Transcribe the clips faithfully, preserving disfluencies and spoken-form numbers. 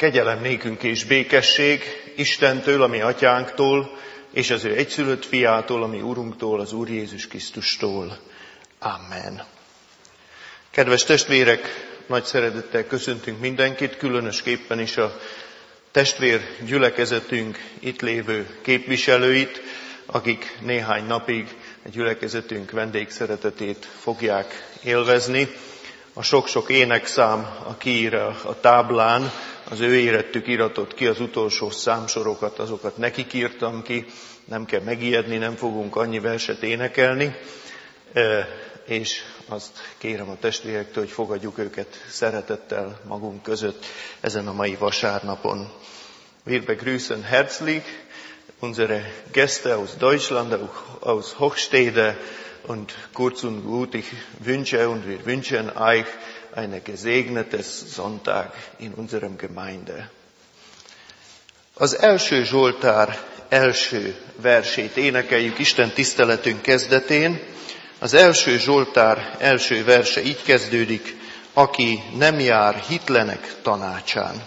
Kegyelem nékünk és békesség Istentől, a mi atyánktól, és az ő egyszülött fiától, a mi Urunktól, az Úr Jézus Krisztustól. Amen. Kedves testvérek, nagy szeretettel köszöntünk mindenkit, különösképpen is a testvér gyülekezetünk itt lévő képviselőit, akik néhány napig a gyülekezetünk vendégszeretetét fogják élvezni. A sok-sok énekszám, a kiír a táblán, az ő érettük iratott ki, az utolsó számsorokat, azokat nekik írtam ki, nem kell megijedni, nem fogunk annyi verset énekelni, és azt kérem a testvérektől, hogy fogadjuk őket szeretettel magunk között ezen a mai vasárnapon. Wir begrüßen herzlich unsere Gäste aus Deutschland, aus Hochstede, und kurz und gut, ich wünsche und wir wünschen euch eine gesegnetes Sonntag in unserem Gemeinde. Az első Zsoltár első versét énekeljük Isten tiszteletünk kezdetén. Az első Zsoltár első verse így kezdődik: aki nem jár hitlenek tanácsán.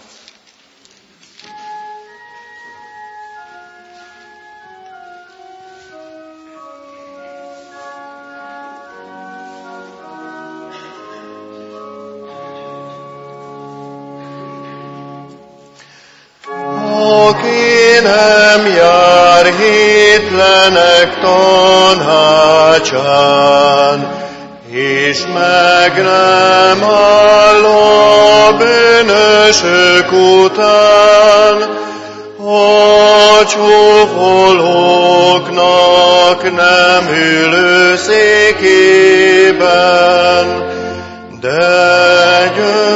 Aki nem jár hitlenek tanácsán, és meg nem áll a bűnösök után, a csúfolóknak nem ülő székében, de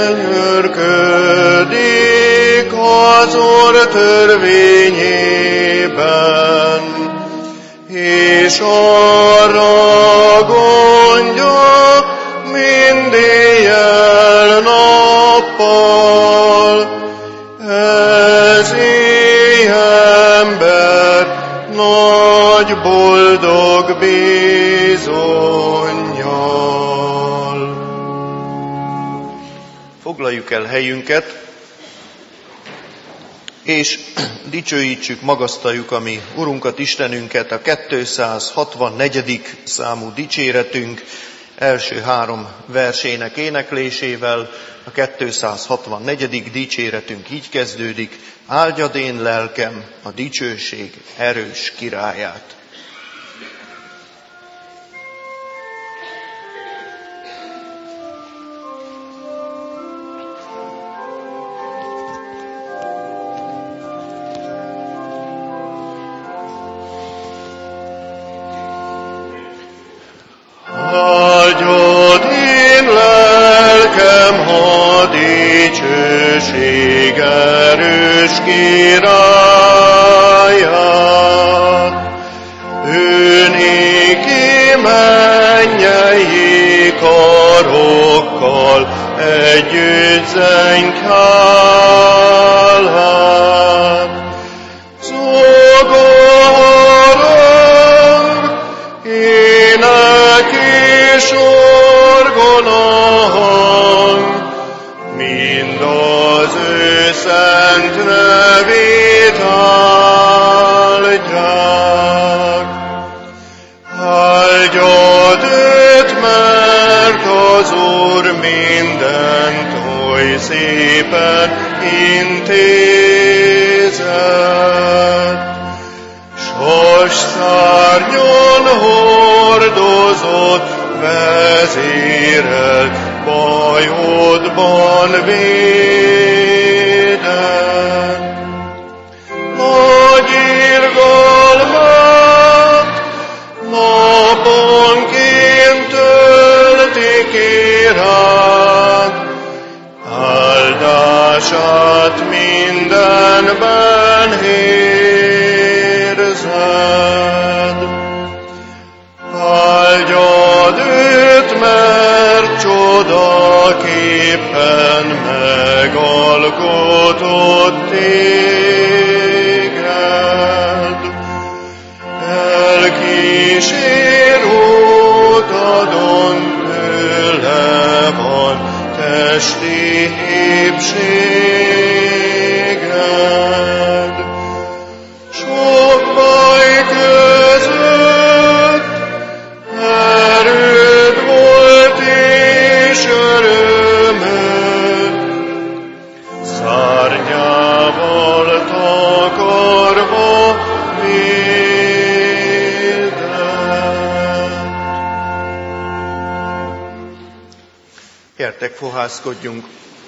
gyönyörködik az Úr törvényében, és arra gondja mind éjjel-nappal. Ez ember nagy boldog bizonnyal. Foglaljuk el helyünket, és dicsőítsük, magasztaljuk a mi Urunkat, Istenünket a kétszázhatvannegyedik számú dicséretünk első három versének éneklésével. A kétszázhatvannegyedik dicséretünk így kezdődik: áldjad én lelkem a dicsőség erős királyát. Áldjad én lelkem a dicsőség erős királyát. Ő néki mennyei karokkal együtt zenykálhat. Zongorang, ének és orgonahang, mind az ő szent nevét áldják. Áldjad őt, mert az Úr mindent oly szépen intézett. Sas szárnyon hordozott, vezérel, bajodban védett. Nagy irgalmat naponként tölti kirád, áldását mindenben érzed. Áldjad őt, mert csodaképpen megalkotott téged. Elkísér utadon, tőle van testi épség. fohászkodjunk.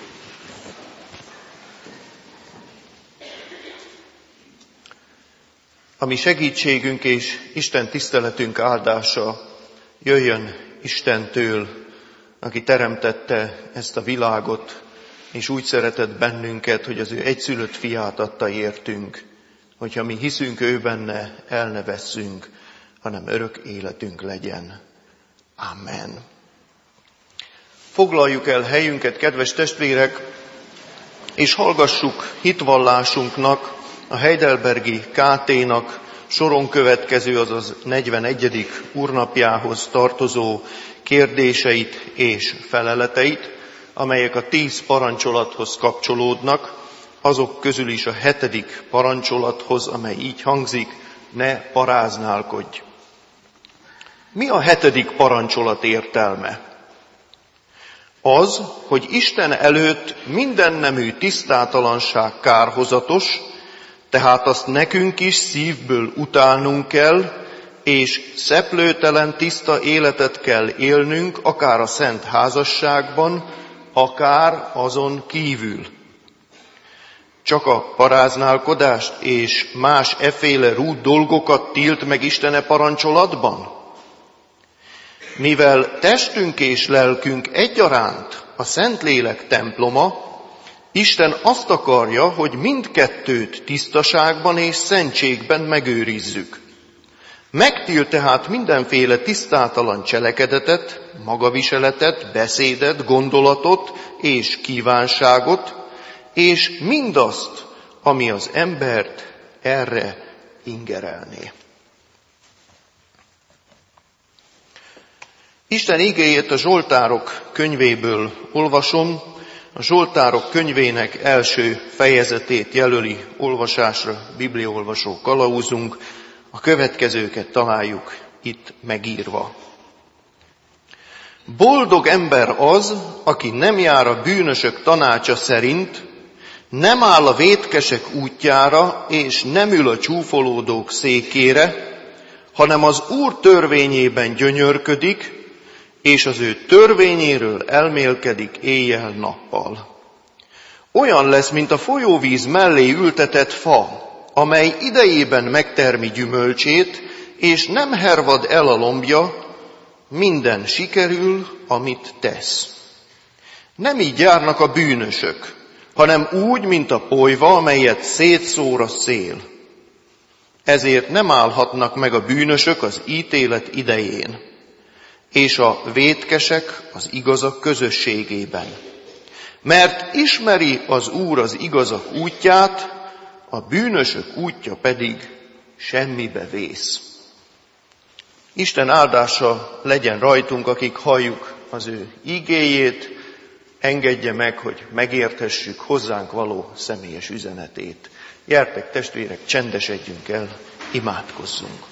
A mi segítségünk és Isten tiszteletünk áldása jöjjön Istentől, aki teremtette ezt a világot, és úgy szeretett bennünket, hogy az ő egyszülött fiát adta értünk, hogyha mi hiszünk ő benne, el ne vesszünk, hanem örök életünk legyen. Amen. Foglaljuk el helyünket, kedves testvérek, és hallgassuk hitvallásunknak, a Heidelbergi ká té-nak soron következő, azaz negyvenegyedik úrnapjához tartozó kérdéseit és feleleteit, amelyek a tíz parancsolathoz kapcsolódnak, azok közül is a hetedik parancsolathoz, amely így hangzik, ne paráználkodj. Mi a hetedik parancsolat értelme? Az, hogy Isten előtt minden nemű tisztátalanság kárhozatos, tehát azt nekünk is szívből utálnunk kell, és szeplőtelen, tiszta életet kell élnünk, akár a szent házasságban, akár azon kívül. Csak a paráználkodást és más efféle rút dolgokat tilt meg Isten e parancsolatban? Mivel testünk és lelkünk egyaránt a Szentlélek temploma, Isten azt akarja, hogy mindkettőt tisztaságban és szentségben megőrizzük. Megtilt tehát mindenféle tisztátalan cselekedetet, magaviseletet, beszédet, gondolatot és kívánságot, és mindazt, ami az embert erre ingerelné. Isten igéjét a Zsoltárok könyvéből olvasom. A Zsoltárok könyvének első fejezetét jelöli olvasásra bibliaolvasó kalauzunk. A következőket találjuk itt megírva. Boldog ember az, aki nem jár a bűnösök tanácsa szerint, nem áll a vétkesek útjára, és nem ül a csúfolódók székére, hanem az Úr törvényében gyönyörködik, és az ő törvényéről elmélkedik éjjel-nappal. Olyan lesz, mint a folyóvíz mellé ültetett fa, amely idejében megtermi gyümölcsét, és nem hervad el a lombja, minden sikerül, amit tesz. Nem így járnak a bűnösök, hanem úgy, mint a polyva, amelyet szétszór a szél. Ezért nem állhatnak meg a bűnösök az ítélet idején, és a vétkesek az igazak közösségében. Mert ismeri az Úr az igazak útját, a bűnösök útja pedig semmibe vész. Isten áldása legyen rajtunk, akik halljuk az ő igéjét, engedje meg, hogy megérthessük hozzánk való személyes üzenetét. Gyertek, testvérek, csendesedjünk el, imádkozzunk.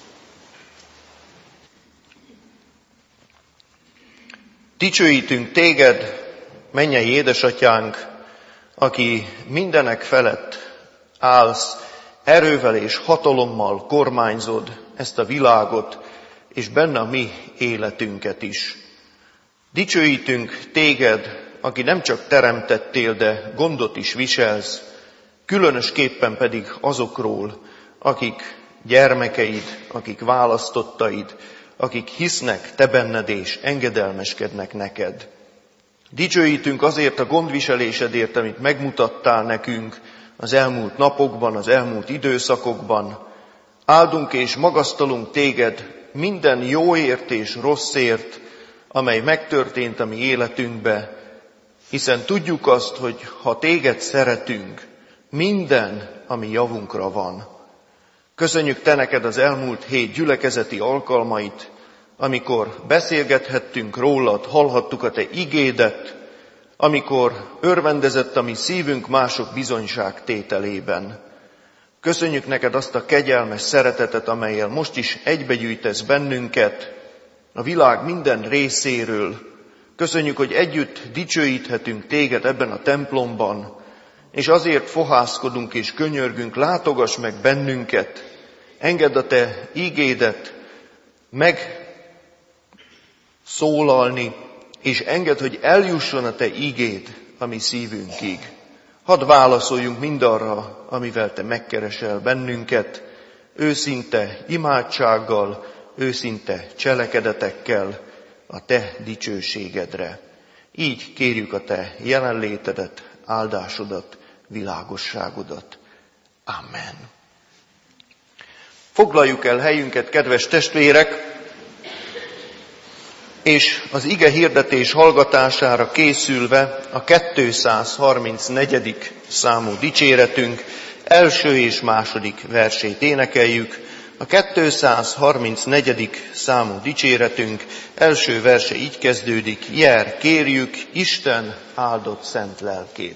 Dicsőítünk téged, mennyei édesatyánk, aki mindenek felett állsz, erővel és hatalommal kormányzod ezt a világot, és benne a mi életünket is. Dicsőítünk téged, aki nem csak teremtettél, de gondot is viselsz, különösképpen pedig azokról, akik gyermekeid, akik választottaid, akik hisznek te benned és engedelmeskednek neked. Dicsőítünk azért a gondviselésedért, amit megmutattál nekünk az elmúlt napokban, az elmúlt időszakokban. Áldunk és magasztalunk téged minden jóért és rosszért, amely megtörtént a mi életünkbe, hiszen tudjuk azt, hogy ha téged szeretünk, minden, ami javunkra van. Köszönjük te neked az elmúlt hét gyülekezeti alkalmait, amikor beszélgethettünk rólad, hallhattuk a te igédet, amikor örvendezett a mi szívünk mások bizonyságtételében. Köszönjük neked azt a kegyelmes szeretetet, amellyel most is egybegyűjtesz bennünket a világ minden részéről. Köszönjük, hogy együtt dicsőíthetünk téged ebben a templomban, és azért fohászkodunk és könyörgünk, látogass meg bennünket, engedd a te ígédet megszólalni, és engedd, hogy eljusson a Te ígéd a mi szívünkig. Hadd válaszoljunk mindarra, amivel Te megkeresel bennünket, őszinte imádsággal, őszinte cselekedetekkel a Te dicsőségedre. Így kérjük a Te jelenlétedet, áldásodat, világosságodat. Amen. Foglaljuk el helyünket, kedves testvérek, és az ige hirdetés hallgatására készülve a kétszázharmincnegyedik számú dicséretünk első és második versét énekeljük. A kétszázharmincnegyedik számú dicséretünk első verse így kezdődik: Jel, kérjük Isten áldott szent lelkét.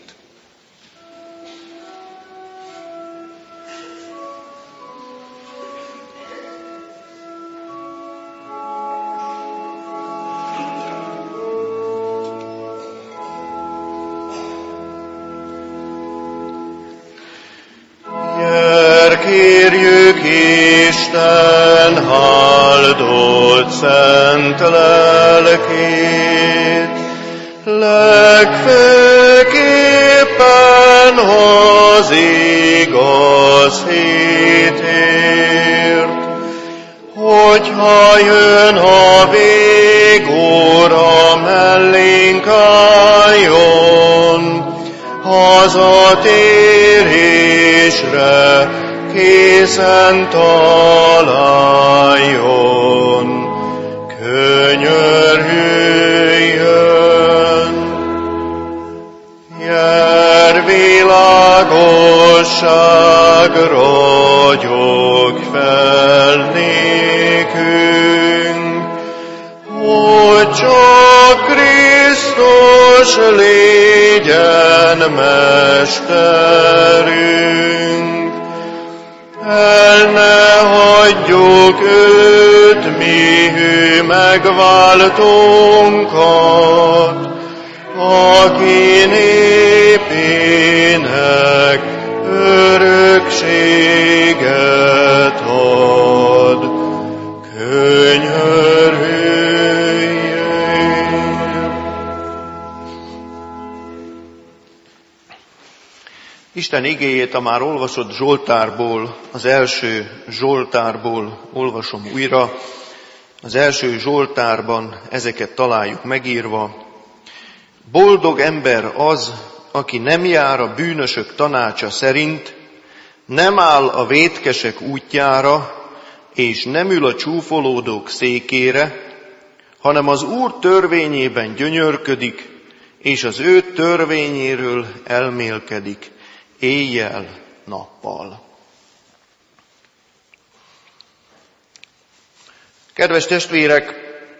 Kérjük Isten áldott szent lelkét, legfőképpen az igaz hitért, hogyha jön a végóra mellénk álljon, hazatérésre készen találjon, könyörüljön. Jel világosság ragyog fel nékünk, hogy csak Krisztus legyen mesterünk. El ne hagyjuk őt, mi hű megváltónkat, aki népének örökséget ad. Könyörüljön! Isten igéjét a már olvasott Zsoltárból, az első Zsoltárból olvasom újra. Az első Zsoltárban ezeket találjuk megírva. Boldog ember az, aki nem jár a bűnösök tanácsa szerint, nem áll a vétkesek útjára, és nem ül a csúfolódók székére, hanem az Úr törvényében gyönyörködik, és az ő törvényéről elmélkedik éjjel-nappal. Kedves testvérek,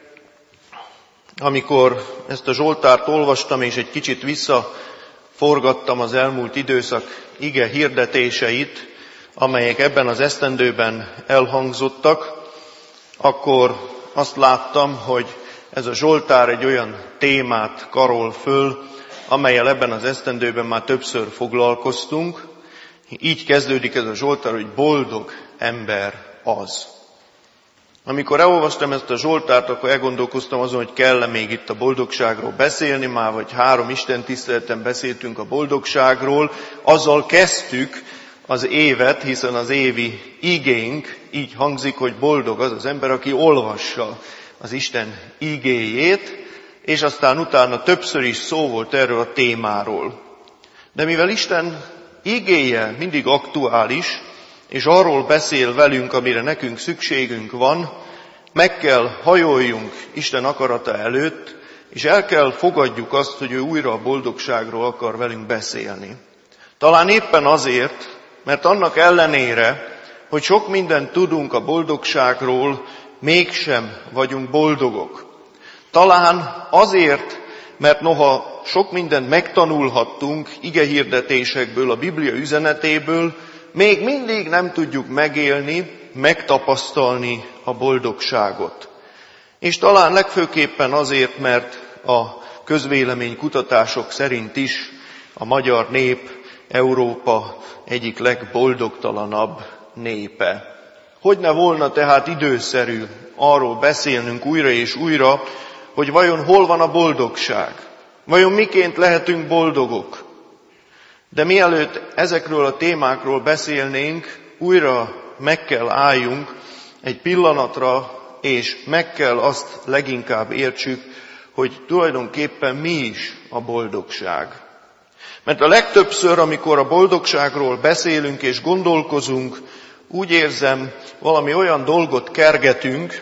amikor ezt a Zsoltárt olvastam, és egy kicsit visszaforgattam az elmúlt időszak ige hirdetéseit, amelyek ebben az esztendőben elhangzottak, akkor azt láttam, hogy ez a Zsoltár egy olyan témát karol föl, amellyel ebben az esztendőben már többször foglalkoztunk. Így kezdődik ez a Zsoltár, hogy boldog ember az. Amikor elolvastam ezt a Zsoltárt, akkor elgondolkoztam azon, hogy kell-e még itt a boldogságról beszélni, már vagy három istentiszteleten beszéltünk a boldogságról. Azzal kezdtük az évet, hiszen az évi igénk így hangzik, hogy boldog az az ember, aki olvassa az Isten igéjét, és aztán utána többször is szó volt erről a témáról. De mivel Isten igéje mindig aktuális, és arról beszél velünk, amire nekünk szükségünk van, meg kell hajoljunk Isten akarata előtt, és el kell fogadjuk azt, hogy ő újra a boldogságról akar velünk beszélni. Talán éppen azért, mert annak ellenére, hogy sok mindent tudunk a boldogságról, mégsem vagyunk boldogok. Talán azért, mert noha sok mindent megtanulhattunk igehirdetésekből, a Biblia üzenetéből, még mindig nem tudjuk megélni, megtapasztalni a boldogságot. És talán legfőképpen azért, mert a közvéleménykutatások szerint is a magyar nép Európa egyik legboldogtalanabb népe. Hogyne volna tehát időszerű arról beszélnünk újra és újra, hogy vajon hol van a boldogság, vajon miként lehetünk boldogok. De mielőtt ezekről a témákról beszélnénk, újra meg kell álljunk egy pillanatra, és meg kell azt leginkább értsük, hogy tulajdonképpen mi is a boldogság. Mert a legtöbbször, amikor a boldogságról beszélünk és gondolkozunk, úgy érzem, valami olyan dolgot kergetünk,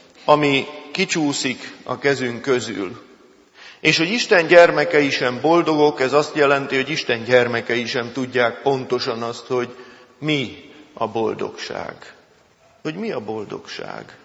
ami kicsúszik a kezünk közül. És hogy Isten gyermekei sem boldogok, ez azt jelenti, hogy Isten gyermekei sem tudják pontosan azt, hogy mi a boldogság. Hogy mi a boldogság.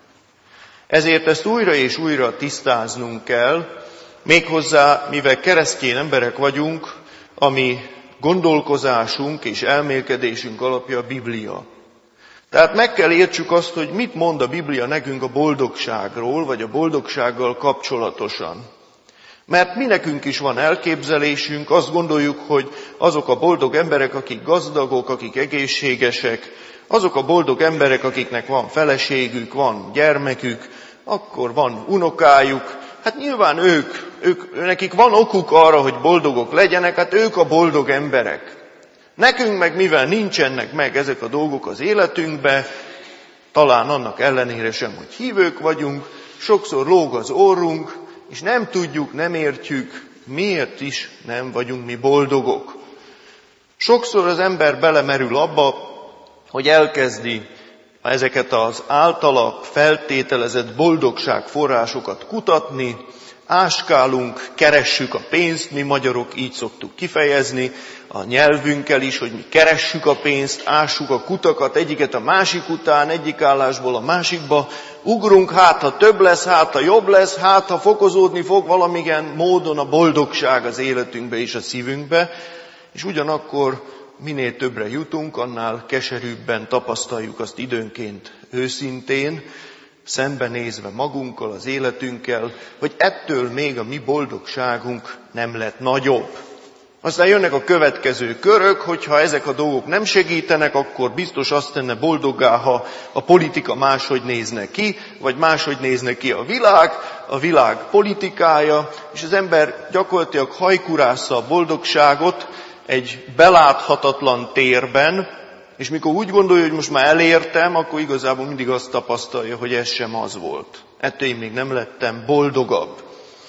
Ezért ezt újra és újra tisztáznunk kell, méghozzá, mivel keresztény emberek vagyunk, ami gondolkozásunk és elmélkedésünk alapja a Biblia. Tehát meg kell értsük azt, hogy mit mond a Biblia nekünk a boldogságról, vagy a boldogsággal kapcsolatosan. Mert mi nekünk is van elképzelésünk, azt gondoljuk, hogy azok a boldog emberek, akik gazdagok, akik egészségesek, azok a boldog emberek, akiknek van feleségük, van gyermekük, akkor van unokájuk, hát nyilván ők, ők, nekik van okuk arra, hogy boldogok legyenek, hát ők a boldog emberek. Nekünk meg mivel nincsenek meg ezek a dolgok az életünkbe, talán annak ellenére sem, hogy hívők vagyunk, sokszor lóg az orrunk, és nem tudjuk, nem értjük, miért is nem vagyunk mi boldogok. Sokszor az ember belemerül abba, hogy elkezdi ezeket az általa feltételezett boldogság forrásokat kutatni, áskálunk, keressük a pénzt, mi magyarok így szoktuk kifejezni, a nyelvünkkel is, hogy mi keressük a pénzt, ássuk a kutakat egyiket a másik után, egyik állásból a másikba, ugrunk, hát ha több lesz, hát ha jobb lesz, hát ha fokozódni fog valamilyen módon a boldogság az életünkbe és a szívünkbe, és ugyanakkor minél többre jutunk, annál keserűbben tapasztaljuk azt időnként őszintén, szembenézve magunkkal, az életünkkel, hogy ettől még a mi boldogságunk nem lett nagyobb. Aztán jönnek a következő körök, hogyha ezek a dolgok nem segítenek, akkor biztos azt tenne boldoggá, ha a politika máshogy nézne ki, vagy máshogy nézne ki a világ, a világ politikája, és az ember gyakorlatilag hajkurásza a boldogságot egy beláthatatlan térben, és mikor úgy gondolja, hogy most már elértem, akkor igazából mindig azt tapasztalja, hogy ez sem az volt. Ettől én még nem lettem boldogabb.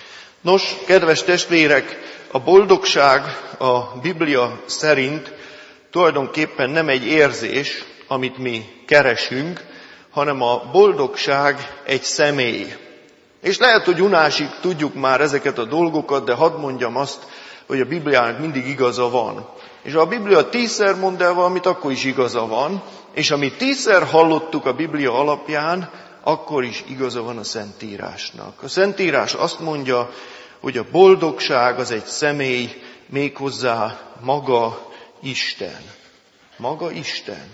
Nos, kedves testvérek, a boldogság a Biblia szerint tulajdonképpen nem egy érzés, amit mi keresünk, hanem a boldogság egy személy. És lehet, hogy unásig tudjuk már ezeket a dolgokat, de hadd mondjam azt, hogy a Bibliának mindig igaza van. És ha a Biblia tízszer mond el valamit, akkor is igaza van, és amit tízszer hallottuk a Biblia alapján, akkor is igaza van a Szentírásnak. A Szentírás azt mondja, hogy a boldogság az egy személy, méghozzá maga Isten. Maga Isten.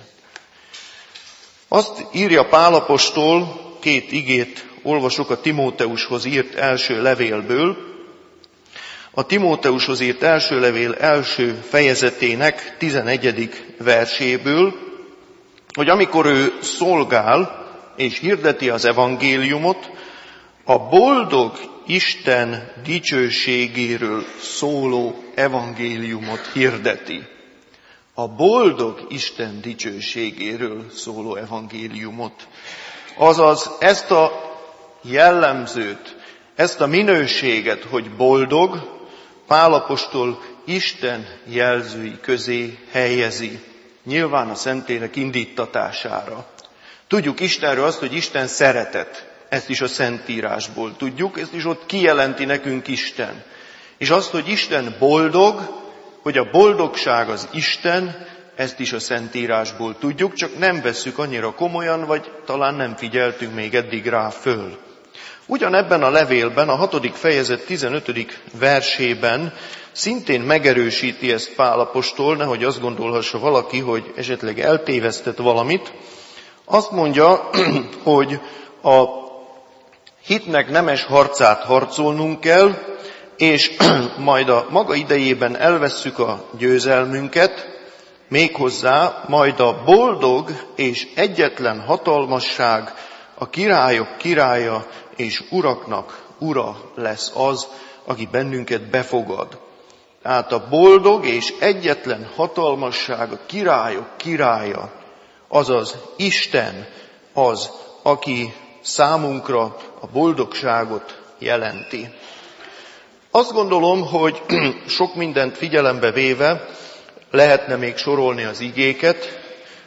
Azt írja Pál apostol, két igét olvasok a Timóteushoz írt első levélből, a Timóteushoz írt első levél első fejezetének tizenegyedik verséből, hogy amikor ő szolgál és hirdeti az evangéliumot, a boldog Isten dicsőségéről szóló evangéliumot hirdeti. A boldog Isten dicsőségéről szóló evangéliumot. Azaz ezt a jellemzőt, ezt a minőséget, hogy boldog, Pál apostol Isten jelzői közé helyezi, nyilván a Szentlélek indítatására. Tudjuk Istenről azt, hogy Isten szeretet, ezt is a Szentírásból tudjuk, ezt is ott kijelenti nekünk Isten. És azt, hogy Isten boldog, hogy a boldogság az Isten, ezt is a Szentírásból tudjuk, csak nem vesszük annyira komolyan, vagy talán nem figyeltünk még eddig rá föl. Ugyanebben a levélben, a hatodik fejezet tizenötödik versében szintén megerősíti ezt Pál apostol, nehogy azt gondolhassa valaki, hogy esetleg eltévesztett valamit. Azt mondja, hogy a hitnek nemes harcát harcolnunk kell, és majd a maga idejében elvesszük a győzelmünket, méghozzá majd a boldog és egyetlen hatalmasság, a királyok királya és uraknak ura lesz az, aki bennünket befogad. Tehát a boldog és egyetlen hatalmasság, a királyok királya, azaz Isten az, aki számunkra a boldogságot jelenti. Azt gondolom, hogy sok mindent figyelembe véve lehetne még sorolni az igéket,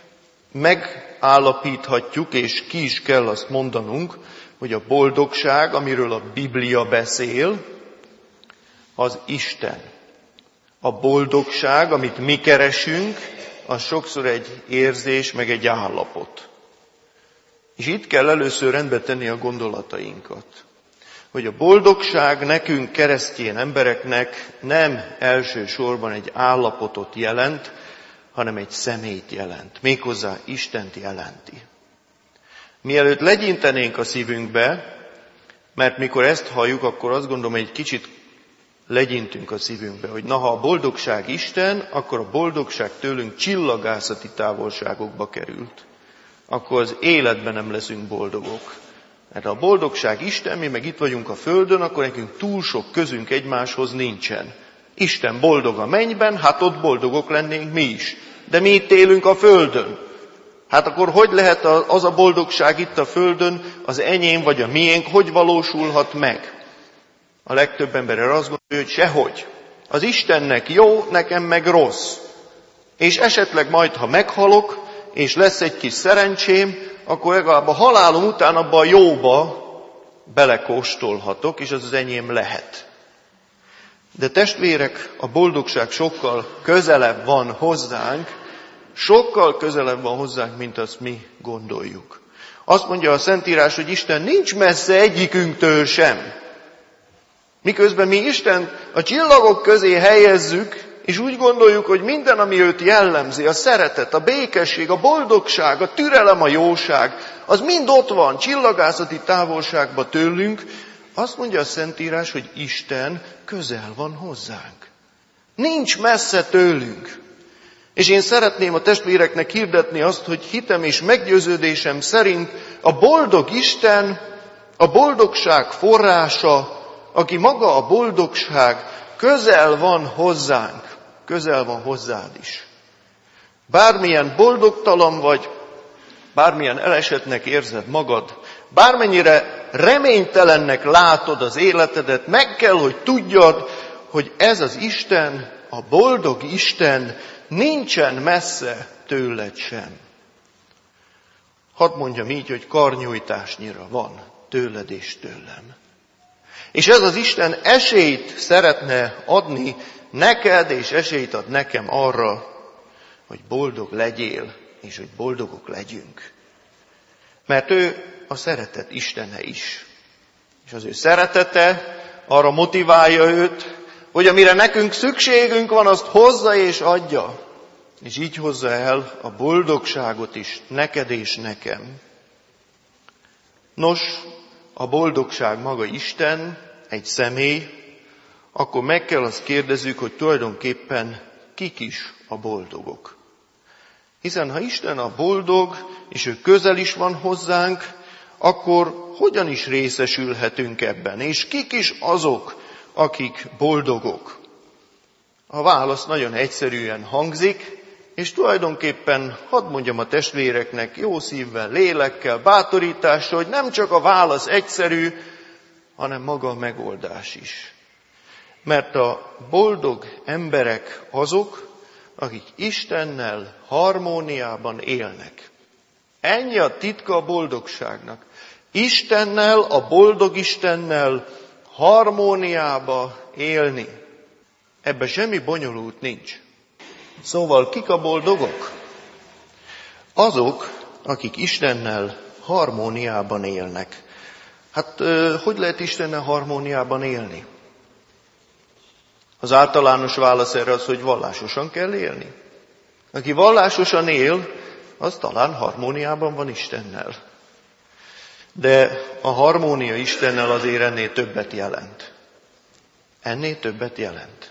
megállapíthatjuk, és ki is kell azt mondanunk, hogy a boldogság, amiről a Biblia beszél, az Isten. A boldogság, amit mi keresünk, az sokszor egy érzés, meg egy állapot. És itt kell először rendbe tenni a gondolatainkat. Hogy a boldogság nekünk, keresztény embereknek nem elsősorban egy állapotot jelent, hanem egy személyt jelent. Méghozzá Istent jelenti. Mielőtt legyintenénk a szívünkbe, mert mikor ezt halljuk, akkor azt gondolom, hogy egy kicsit legyintünk a szívünkbe, hogy na, ha a boldogság Isten, akkor a boldogság tőlünk csillagászati távolságokba került. Akkor az életben nem leszünk boldogok. Mert ha a boldogság Isten, mi meg itt vagyunk a földön, akkor nekünk túl sok közünk egymáshoz nincsen. Isten boldog a mennyben, hát ott boldogok lennénk mi is. De mi itt élünk a földön. Hát akkor hogy lehet az a boldogság itt a földön, az enyém vagy a miénk, hogy valósulhat meg? A legtöbb ember azt gondolja, hogy sehogy. Az Istennek jó, nekem meg rossz. És esetleg majd, ha meghalok, és lesz egy kis szerencsém, akkor legalább a halálom után abba a jóba belekóstolhatok, és az az enyém lehet. De testvérek, a boldogság sokkal közelebb van hozzánk, sokkal közelebb van hozzánk, mint azt mi gondoljuk. Azt mondja a Szentírás, hogy Isten nincs messze egyikünktől sem. Miközben mi Isten a csillagok közé helyezzük, és úgy gondoljuk, hogy minden, ami őt jellemzi, a szeretet, a békesség, a boldogság, a türelem, a jóság, az mind ott van, csillagászati távolságban tőlünk. Azt mondja a Szentírás, hogy Isten közel van hozzánk. Nincs messze tőlünk. És én szeretném a testvéreknek hirdetni azt, hogy hitem és meggyőződésem szerint a boldog Isten, a boldogság forrása, aki maga a boldogság, közel van hozzánk, közel van hozzád is. Bármilyen boldogtalan vagy, bármilyen elesettnek érzed magad, bármennyire reménytelennek látod az életedet, meg kell, hogy tudjad, hogy ez az Isten, a boldog Isten nincsen messze tőled sem. Hadd mondjam így, hogy karnyújtásnyira van tőled és tőlem. És ez az Isten esélyt szeretne adni neked, és esélyt ad nekem arra, hogy boldog legyél, és hogy boldogok legyünk. Mert ő a szeretet Istene is. És az ő szeretete arra motiválja őt, hogy amire nekünk szükségünk van, azt hozza és adja. És így hozza el a boldogságot is neked és nekem. Nos, a boldogság maga Isten, egy személy, akkor meg kell azt kérdezzük, hogy tulajdonképpen kik is a boldogok. Hiszen ha Isten a boldog, és ő közel is van hozzánk, akkor hogyan is részesülhetünk ebben? És kik is azok, akik boldogok? A válasz nagyon egyszerűen hangzik, és tulajdonképpen hadd mondjam a testvéreknek jó szívvel, lélekkel, bátorítással, hogy nem csak a válasz egyszerű, hanem maga a megoldás is. Mert a boldog emberek azok, akik Istennel harmóniában élnek. Ennyi a titka a boldogságnak. Istennel, a boldog Istennel harmóniába élni. Ebben semmi bonyolult nincs. Szóval kik a boldogok? Azok, akik Istennel harmóniában élnek. Hát hogy lehet Istennel harmóniában élni? Az általános válasz erre az, hogy vallásosan kell élni. Aki vallásosan él, az talán harmóniában van Istennel. De a harmónia Istennel azért ennél többet jelent. Ennél többet jelent.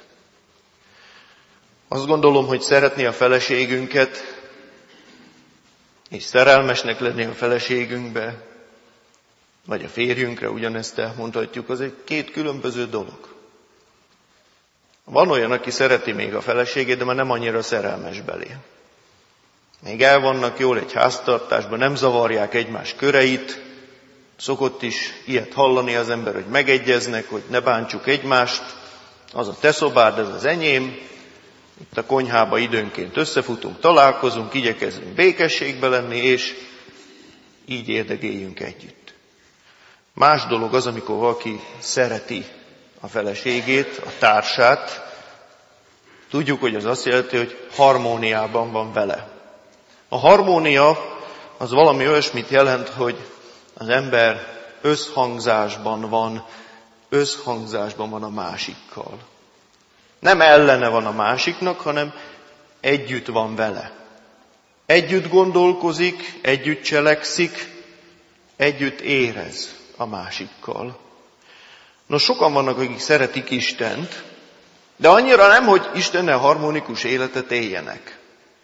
Azt gondolom, hogy szeretni a feleségünket, és szerelmesnek lenni a feleségünkbe, vagy a férjünkre ugyanezt elmondhatjuk, az egy két különböző dolog. Van olyan, aki szereti még a feleségét, de már nem annyira szerelmes belé. Még el vannak jól egy háztartásban, nem zavarják egymás köreit. Szokott is ilyet hallani az ember, hogy megegyeznek, hogy ne bántsuk egymást. Az a te szobád, ez az enyém. Itt a konyhába időnként összefutunk, találkozunk, igyekezünk békességbe lenni, és így érdegéljünk együtt. Más dolog az, amikor valaki szereti a feleségét, a társát. Tudjuk, hogy az azt jelenti, hogy harmóniában van vele. A harmónia az valami olyasmit jelent, hogy az ember összhangzásban van, összhangzásban van a másikkal. Nem ellene van a másiknak, hanem együtt van vele. Együtt gondolkozik, együtt cselekszik, együtt érez a másikkal. Nos, sokan vannak, akik szeretik Istent, de annyira nem, hogy Istennel harmonikus életet éljenek.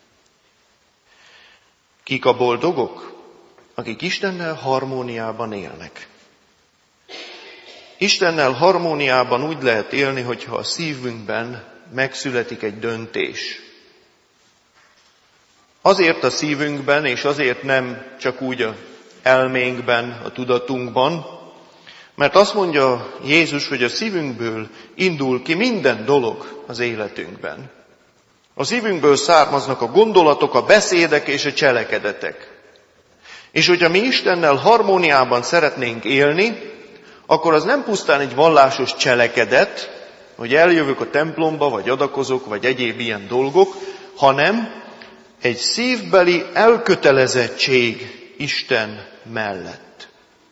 Kik a boldogok? Akik Istennel harmóniában élnek. Istennel harmóniában úgy lehet élni, hogyha a szívünkben megszületik egy döntés. Azért a szívünkben, és azért nem csak úgy a elménkben, a tudatunkban, mert azt mondja Jézus, hogy a szívünkből indul ki minden dolog az életünkben. A szívünkből származnak a gondolatok, a beszédek és a cselekedetek. És hogyha mi Istennel harmóniában szeretnénk élni, akkor az nem pusztán egy vallásos cselekedet, hogy eljövök a templomba, vagy adakozok, vagy egyéb ilyen dolgok, hanem egy szívbeli elkötelezettség Isten mellett.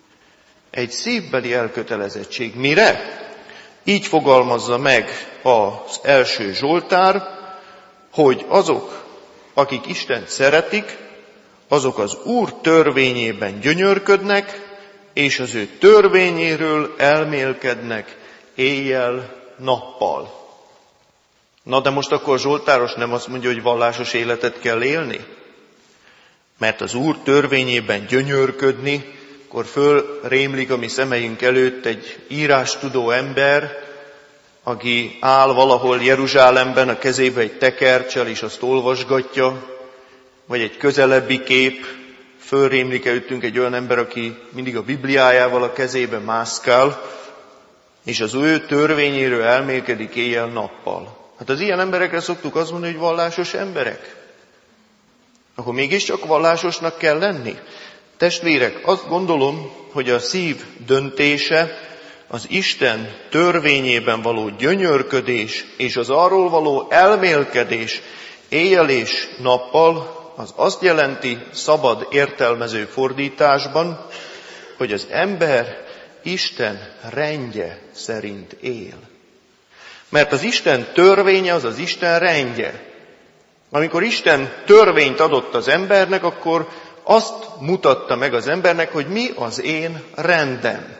Egy szívbeli elkötelezettség. Mire? Így fogalmazza meg az első Zsoltár, hogy azok, akik Istent szeretik, azok az Úr törvényében gyönyörködnek, és az ő törvényéről elmélkednek éjjel-nappal. Na de most akkor Zsoltáros nem azt mondja, hogy vallásos életet kell élni? Mert az Úr törvényében gyönyörködni, akkor fölrémlik a mi szemeink előtt egy írástudó ember, aki áll valahol Jeruzsálemben, a kezébe egy tekerccsel, és azt olvasgatja, vagy egy közelebbi kép, fölrémlik előttünk egy olyan ember, aki mindig a Bibliájával a kezébe mászkál, és az ő törvényéről elmélkedik éjjel-nappal. Hát az ilyen emberekre szoktuk azt mondani, hogy vallásos emberek. Akkor mégiscsak vallásosnak kell lenni. Testvérek, azt gondolom, hogy a szív döntése, az Isten törvényében való gyönyörködés és az arról való elmélkedés éjjel és nappal, az azt jelenti szabad értelmező fordításban, hogy az ember Isten rendje szerint él. Mert az Isten törvénye az az Isten rendje. Amikor Isten törvényt adott az embernek, akkor azt mutatta meg az embernek, hogy mi az én rendem.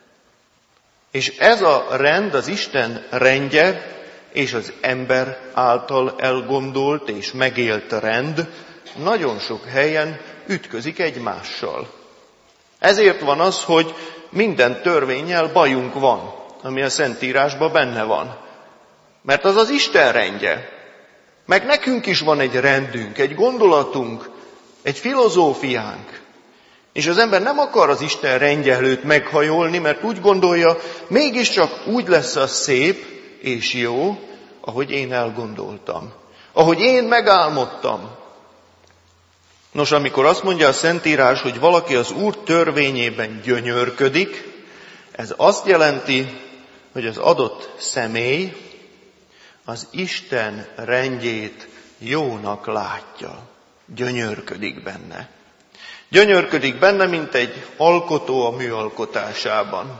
És ez a rend, az Isten rendje, és az ember által elgondolt és megélt rend nagyon sok helyen ütközik egymással. Ezért van az, hogy minden törvénnyel bajunk van, ami a Szentírásban benne van. Mert az az Isten rendje. Meg nekünk is van egy rendünk, egy gondolatunk, egy filozófiánk. És az ember nem akar az Isten rendje előtt meghajolni, mert úgy gondolja, mégiscsak úgy lesz az szép és jó, ahogy én elgondoltam. Ahogy én megálmodtam. Nos, amikor azt mondja a Szentírás, hogy valaki az Úr törvényében gyönyörködik, ez azt jelenti, hogy az adott személy az Isten rendjét jónak látja. Gyönyörködik benne. Gyönyörködik benne, mint egy alkotó a műalkotásában.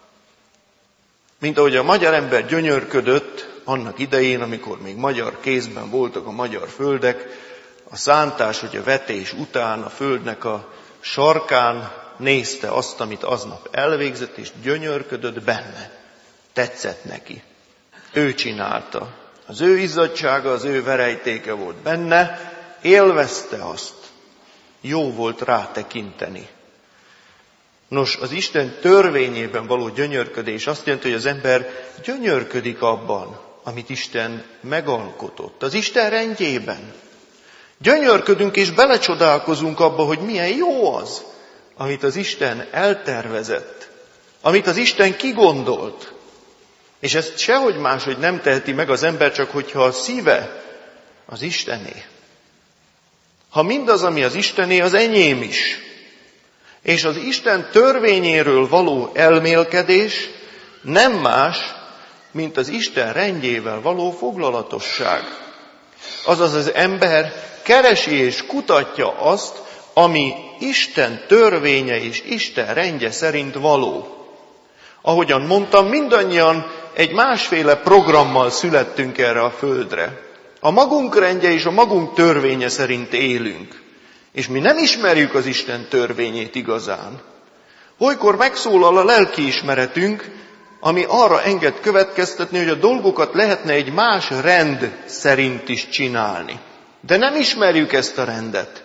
Mint ahogy a magyar ember gyönyörködött annak idején, amikor még magyar kézben voltak a magyar földek, a szántás, hogy a vetés után a földnek a sarkán nézte azt, amit aznap elvégzett, és gyönyörködött benne. Tetszett neki. Ő csinálta. Az ő izzadsága, az ő verejtéke volt benne, élvezte azt. Jó volt rátekinteni. Nos, az Isten törvényében való gyönyörködés azt jelenti, hogy az ember gyönyörködik abban, amit Isten megalkotott, az Isten rendjében. Gyönyörködünk és belecsodálkozunk abba, hogy milyen jó az, amit az Isten eltervezett, amit az Isten kigondolt. És ezt sehogy máshogy nem teheti meg az ember, csak hogyha a szíve az Istené. Ha mindaz, ami az Istené, az enyém is. És az Isten törvényéről való elmélkedés nem más, mint az Isten rendjével való foglalatosság. Azaz az ember keresi és kutatja azt, ami Isten törvénye és Isten rendje szerint való. Ahogyan mondtam, mindannyian egy másféle programmal születtünk erre a földre. A magunk rendje és a magunk törvénye szerint élünk. És mi nem ismerjük az Isten törvényét igazán. Olykor megszólal a lelkiismeretünk, ami arra enged következtetni, hogy a dolgokat lehetne egy más rend szerint is csinálni. De nem ismerjük ezt a rendet.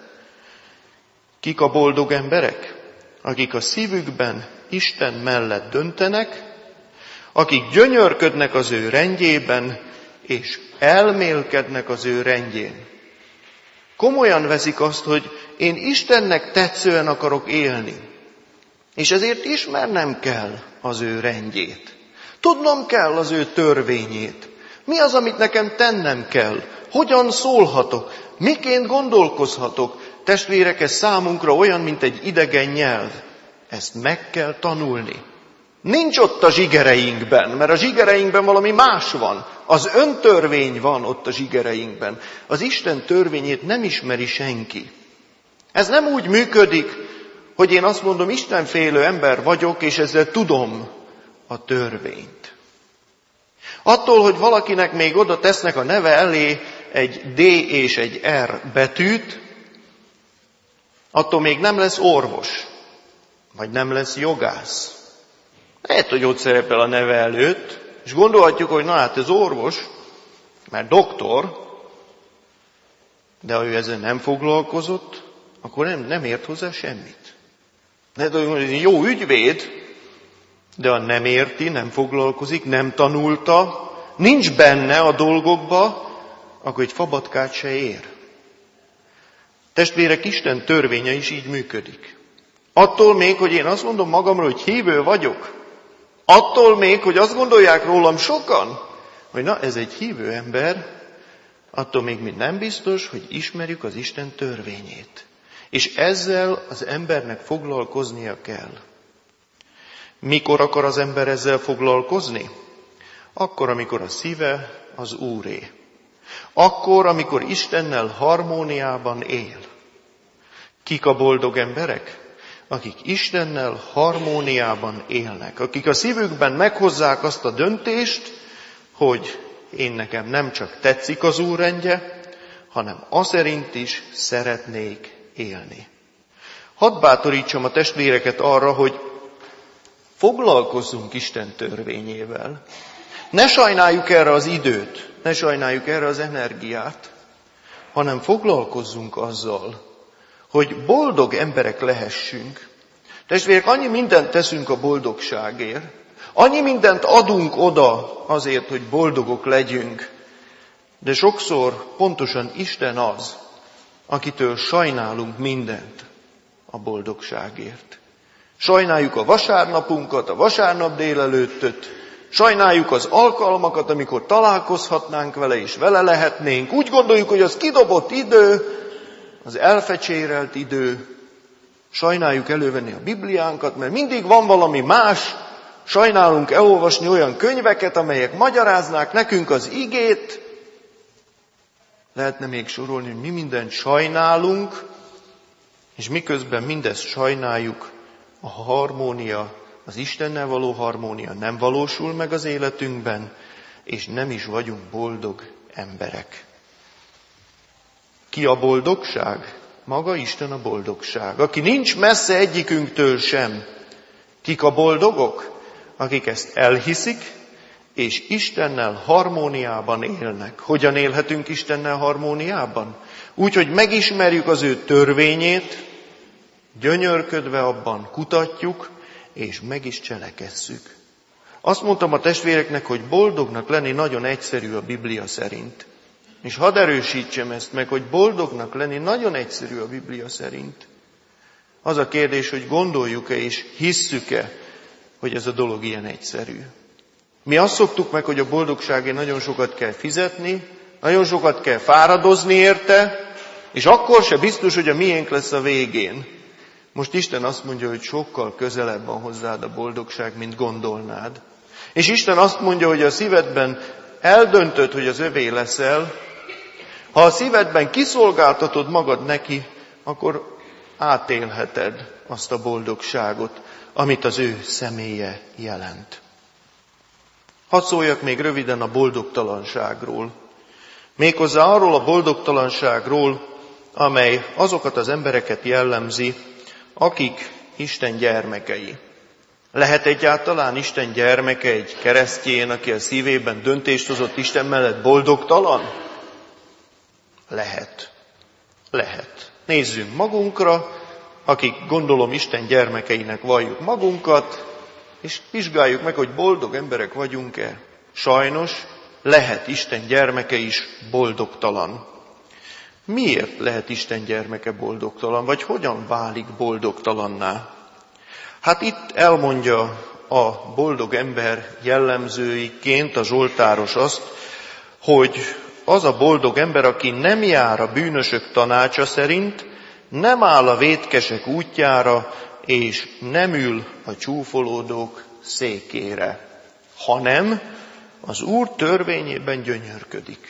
Kik a boldog emberek? Akik a szívükben Isten mellett döntenek, akik gyönyörködnek az ő rendjében, és elmélkednek az ő rendjén. Komolyan veszik azt, hogy én Istennek tetszően akarok élni, és ezért ismernem kell az ő rendjét. Tudnom kell az ő törvényét. Mi az, amit nekem tennem kell? Hogyan szólhatok? Miként gondolkozhatok? Testvérek, ez számunkra olyan, mint egy idegen nyelv. Ezt meg kell tanulni. Nincs ott a zsigereinkben, mert a zsigereinkben valami más van. Az öntörvény van ott a zsigereinkben. Az Isten törvényét nem ismeri senki. Ez nem úgy működik, hogy én azt mondom, istenfélő ember vagyok, és ezzel tudom a törvényt. Attól, hogy valakinek még oda tesznek a neve elé egy D és egy R betűt, attól még nem lesz orvos, vagy nem lesz jogász. Lehet, hogy ott szerepel a neve előtt, és gondolhatjuk, hogy na hát ez orvos, mert doktor, de ha ő ezzel nem foglalkozott, akkor nem, nem ért hozzá semmit. Lehet, hogy jó ügyvéd, de ha nem érti, nem foglalkozik, nem tanulta, nincs benne a dolgokba, akkor egy fabatkát se ér. Testvérek, Isten törvénye is így működik. Attól még, hogy én azt mondom magamról, hogy hívő vagyok, attól még, hogy azt gondolják rólam sokan, hogy na, ez egy hívő ember, attól még mi nem biztos, hogy ismerjük az Isten törvényét. És ezzel az embernek foglalkoznia kell. Mikor akar az ember ezzel foglalkozni? Akkor, amikor a szíve az Úré. Akkor, amikor Istennel harmóniában él. Kik a boldog emberek? Akik Istennel harmóniában élnek. Akik a szívükben meghozzák azt a döntést, hogy én nekem nem csak tetszik az Úr rendje, hanem aszerint is szeretnék élni. Hadd bátorítsam a testvéreket arra, hogy foglalkozzunk Isten törvényével. Ne sajnáljuk erre az időt, ne sajnáljuk erre az energiát, hanem foglalkozzunk azzal, hogy boldog emberek lehessünk. Testvérek, annyi mindent teszünk a boldogságért, annyi mindent adunk oda azért, hogy boldogok legyünk, de sokszor pontosan Isten az, akitől sajnálunk mindent a boldogságért. Sajnáljuk a vasárnapunkat, a vasárnap délelőttöt, sajnáljuk az alkalmakat, amikor találkozhatnánk vele és vele lehetnénk. Úgy gondoljuk, hogy az kidobott idő, az elfecsérelt idő. Sajnáljuk elővenni a Bibliánkat, mert mindig van valami más. Sajnálunk elolvasni olyan könyveket, amelyek magyaráznák nekünk az igét. Lehetne még sorolni, hogy mi mindent sajnálunk, és miközben mindezt sajnáljuk, a harmónia, az Istennel való harmónia nem valósul meg az életünkben, és nem is vagyunk boldog emberek. Ki a boldogság? Maga Isten a boldogság, aki nincs messze egyikünktől sem. Kik a boldogok? Akik ezt elhiszik, és Istennel harmóniában élnek. Hogyan élhetünk Istennel harmóniában? Úgy, hogy megismerjük az ő törvényét, gyönyörködve abban kutatjuk, és meg is cselekesszük. Azt mondtam a testvéreknek, hogy boldognak lenni nagyon egyszerű a Biblia szerint. És hadd erősítsem ezt meg, hogy boldognak lenni nagyon egyszerű a Biblia szerint. Az a kérdés, hogy gondoljuk-e és hisszük-e, hogy ez a dolog ilyen egyszerű. Mi azt szoktuk meg, hogy a boldogságért nagyon sokat kell fizetni, nagyon sokat kell fáradozni érte, és akkor se biztos, hogy a miénk lesz a végén. Most Isten azt mondja, hogy sokkal közelebb van hozzád a boldogság, mint gondolnád. És Isten azt mondja, hogy a szívedben eldöntöd, hogy az övé leszel. Ha a szívedben kiszolgáltatod magad neki, akkor átélheted azt a boldogságot, amit az ő személye jelent. Hadd szóljak még röviden a boldogtalanságról. Méghozzá arról a boldogtalanságról, amely azokat az embereket jellemzi, akik Isten gyermekei. Lehet egyáltalán Isten gyermeke egy keresztjén, aki a szívében döntést hozott Isten mellett boldogtalan? Lehet. Lehet. Nézzünk magunkra, akik gondolom Isten gyermekeinek valljuk magunkat, és vizsgáljuk meg, hogy boldog emberek vagyunk-e. Sajnos lehet Isten gyermeke is boldogtalan. Miért lehet Isten gyermeke boldogtalan, vagy hogyan válik boldogtalanná? Hát itt elmondja a boldog ember jellemzőiként a zsoltáros azt, hogy az a boldog ember, aki nem jár a bűnösök tanácsa szerint, nem áll a vétkesek útjára, és nem ül a csúfolódók székére, hanem az Úr törvényében gyönyörködik.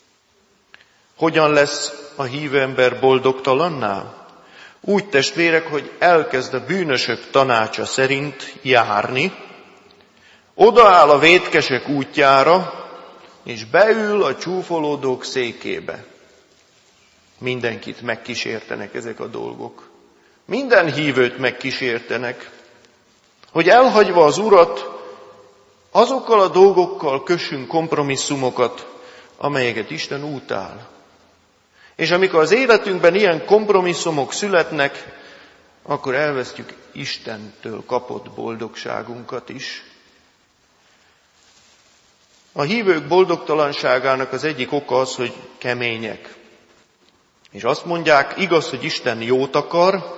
Hogyan lesz a hívő ember boldogtalanná? Úgy, testvérek, hogy elkezd a bűnösök tanácsa szerint járni, odaáll a vétkesek útjára, és beül a csúfolódók székébe. Mindenkit megkísértenek ezek a dolgok. Minden hívőt megkísértenek, hogy elhagyva az Urat, azokkal a dolgokkal kössünk kompromisszumokat, amelyeket Isten utál. És amikor az életünkben ilyen kompromisszumok születnek, akkor elvesztjük Istentől kapott boldogságunkat is. A hívők boldogtalanságának az egyik oka az, hogy kemények. És azt mondják, igaz, hogy Isten jót akar,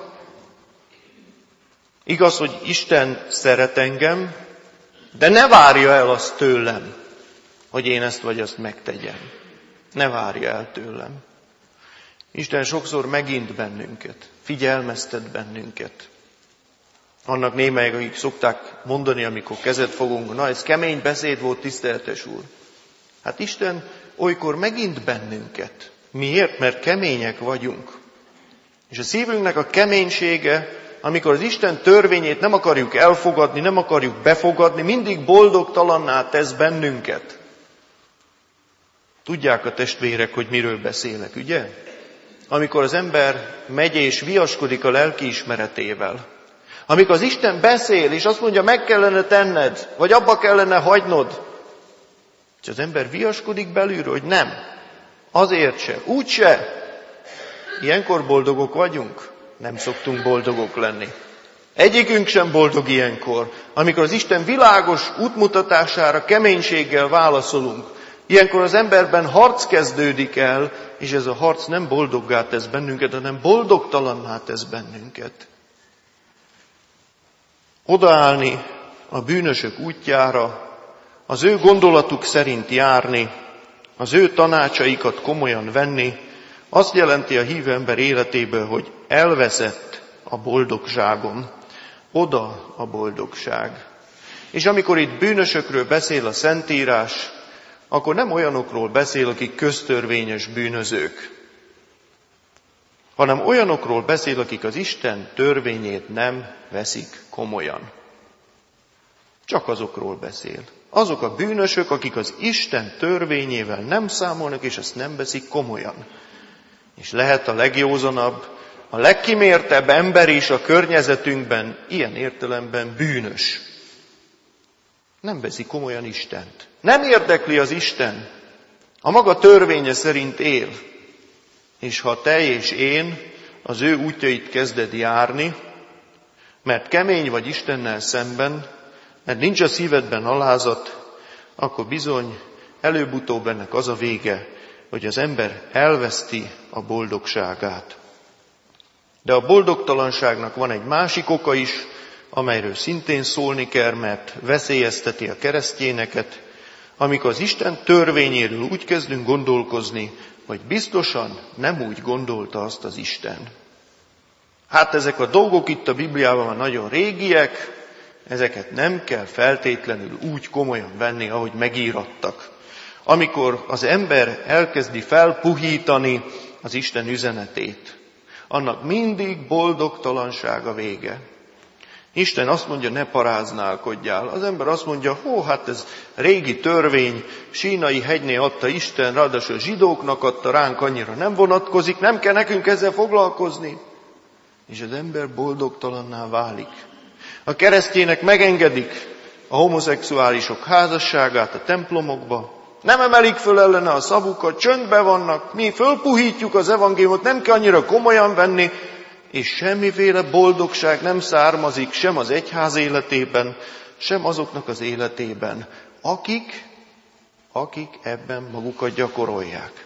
igaz, hogy Isten szeret engem, de ne várja el azt tőlem, hogy én ezt vagy azt megtegyem. Ne várja el tőlem. Isten sokszor megint bennünket, figyelmeztet bennünket. Annak némelyek, akik szokták mondani, amikor kezet fogunk, na ez kemény beszéd volt, tiszteletes Úr. Hát Isten olykor megint bennünket. Miért? Mert kemények vagyunk. És a szívünknek a keménysége, amikor az Isten törvényét nem akarjuk elfogadni, nem akarjuk befogadni, mindig boldogtalanná tesz bennünket. Tudják a testvérek, hogy miről beszélek, ugye? Amikor az ember megy és viaskodik a lelkiismeretével. Amikor az Isten beszél, és azt mondja, meg kellene tenned, vagy abba kellene hagynod. És az ember viaskodik belülről, hogy nem. Azért se, úgyse. Ilyenkor boldogok vagyunk? Nem szoktunk boldogok lenni. Egyikünk sem boldog ilyenkor, amikor az Isten világos útmutatására keménységgel válaszolunk. Ilyenkor az emberben harc kezdődik el, és ez a harc nem boldoggá tesz bennünket, hanem boldogtalanná tesz bennünket. Odaállni a bűnösök útjára, az ő gondolatuk szerint járni, az ő tanácsaikat komolyan venni, azt jelenti a hívő ember életéből, hogy elveszett a boldogságon. Oda a boldogság. És amikor itt bűnösökről beszél a Szentírás, akkor nem olyanokról beszél, akik köztörvényes bűnözők, hanem olyanokról beszél, akik az Isten törvényét nem veszik komolyan. Csak azokról beszél. Azok a bűnösök, akik az Isten törvényével nem számolnak, és ezt nem veszik komolyan. És lehet a legjózanabb, a legkimértebb ember is a környezetünkben ilyen értelemben bűnös. Nem veszi komolyan Istent. Nem érdekli az Isten. A maga törvénye szerint él. És ha te és én az ő útjait kezded járni, mert kemény vagy Istennel szemben, mert nincs a szívedben alázat, akkor bizony előbb-utóbb ennek az a vége, hogy az ember elveszti a boldogságát. De a boldogtalanságnak van egy másik oka is, amelyről szintén szólni kell, mert veszélyezteti a keresztényeket, amikor az Isten törvényéről úgy kezdünk gondolkozni, hogy biztosan nem úgy gondolta azt az Isten. Hát ezek a dolgok itt a Bibliában már nagyon régiek, ezeket nem kell feltétlenül úgy komolyan venni, ahogy megírattak. Amikor az ember elkezdi felpuhítani az Isten üzenetét, annak mindig boldogtalanság a vége. Isten azt mondja, ne paráználkodjál. Az ember azt mondja, hó, hát ez régi törvény, Sínai hegynél adta Isten, ráadásul a zsidóknak adta, ránk annyira nem vonatkozik, nem kell nekünk ezzel foglalkozni. És az ember boldogtalanná válik. A keresztjének megengedik a homoszexuálisok házasságát a templomokba, nem emelik föl ellene a szavukat, csöndben vannak, mi fölpuhítjuk az evangéliumot, nem kell annyira komolyan venni, és semmiféle boldogság nem származik sem az egyház életében, sem azoknak az életében, akik, akik ebben magukat gyakorolják.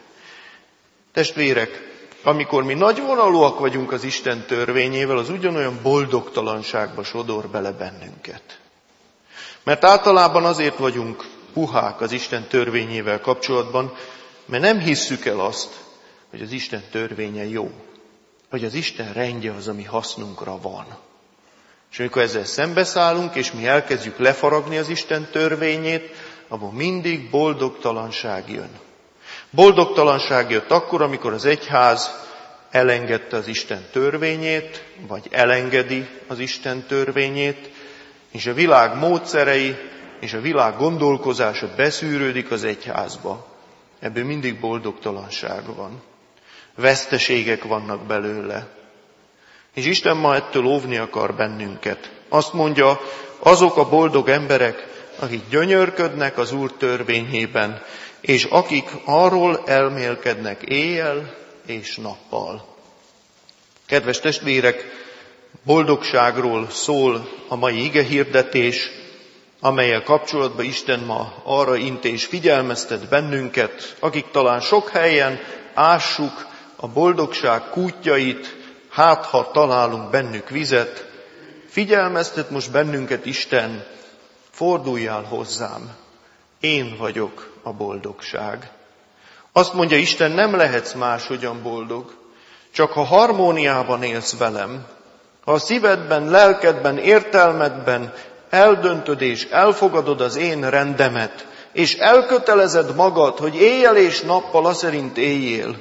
Testvérek, amikor mi nagyvonalúak vagyunk az Isten törvényével, az ugyanolyan boldogtalanságba sodor bele bennünket. Mert általában azért vagyunk puhák az Isten törvényével kapcsolatban, mert nem hisszük el azt, hogy az Isten törvénye jó, hogy az Isten rendje az, ami hasznunkra van. És amikor ezzel szembeszállunk, és mi elkezdjük lefaragni az Isten törvényét, abban mindig boldogtalanság jön. Boldogtalanság jött akkor, amikor az egyház elengedte az Isten törvényét, vagy elengedi az Isten törvényét, és a világ módszerei és a világ gondolkozása beszűrődik az egyházba. Ebből mindig boldogtalanság van. Veszteségek vannak belőle. És Isten ma ettől óvni akar bennünket. Azt mondja, azok a boldog emberek, akik gyönyörködnek az Úr törvényében, és akik arról elmélkednek éjjel és nappal. Kedves testvérek, boldogságról szól a mai igehirdetés, amellyel kapcsolatban Isten ma arra int és figyelmeztet bennünket, akik talán sok helyen ássuk a boldogság kútjait, hát ha találunk bennük vizet, figyelmeztet most bennünket Isten, forduljál hozzám, én vagyok a boldogság. Azt mondja Isten, nem lehetsz máshogyan boldog, csak ha harmóniában élsz velem, ha a szívedben, lelkedben, értelmedben eldöntöd és elfogadod az én rendemet, és elkötelezed magad, hogy éjjel és nappal aszerint éljél.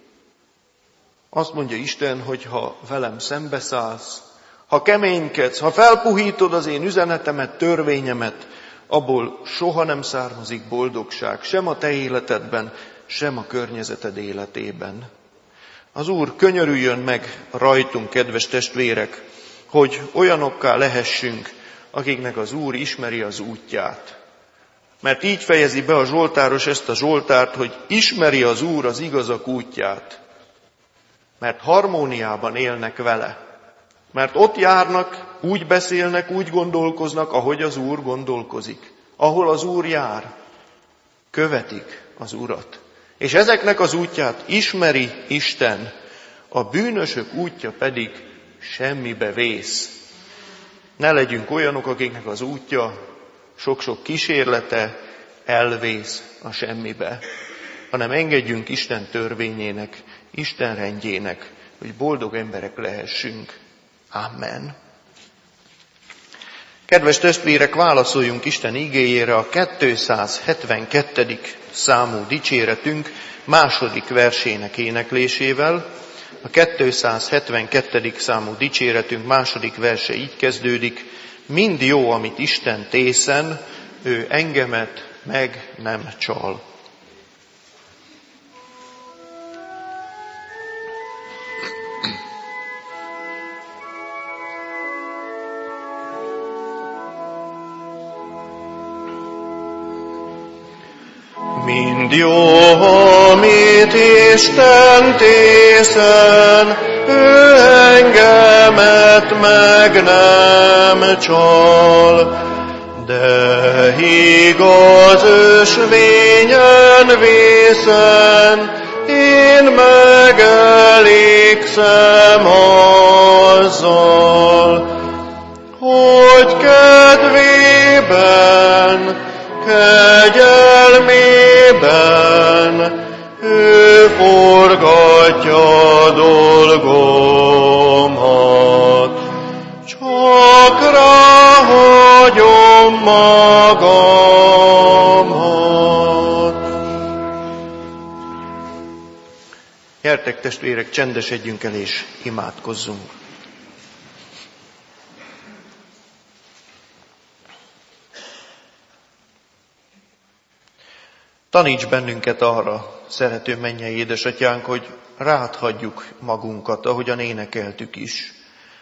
Azt mondja Isten, hogy ha velem szembeszállsz, ha keménykedsz, ha felpuhítod az én üzenetemet, törvényemet, abból soha nem származik boldogság, sem a te életedben, sem a környezeted életében. Az Úr könyörüljön meg rajtunk, kedves testvérek, hogy olyanokká lehessünk, akiknek az Úr ismeri az útját. Mert így fejezi be a zsoltáros ezt a zsoltárt, hogy ismeri az Úr az igazak útját. Mert harmóniában élnek vele. Mert ott járnak, úgy beszélnek, úgy gondolkoznak, ahogy az Úr gondolkozik. Ahol az Úr jár, követik az Urat. És ezeknek az útját ismeri Isten, a bűnösök útja pedig semmibe vész. Ne legyünk olyanok, akiknek az útja, sok-sok kísérlete elvész a semmibe, hanem engedjünk Isten törvényének, Isten rendjének, hogy boldog emberek lehessünk. Amen. Kedves testvérek, válaszoljunk Isten igéjére a kétszázhetvenkettedik számú dicséretünk második versének éneklésével. A kétszázhetvenkettedik számú dicséretünk második verse így kezdődik: mind jó, amit Isten tészen, ő engemet meg nem csal. Mind jó, amit Isten tészen, ő engemet meg meg nem csal, de igaz ösvényen vészen, én megelégszem azzal, hogy kedvében, kegyelmében ő forgatja dolgomat. Csak ráhagyom magamat. Gyertek, testvérek, csendesedjünk el és imádkozzunk. Taníts bennünket arra, szerető mennyei édesatyánk, hogy rád hagyjuk magunkat, ahogyan énekeltük is.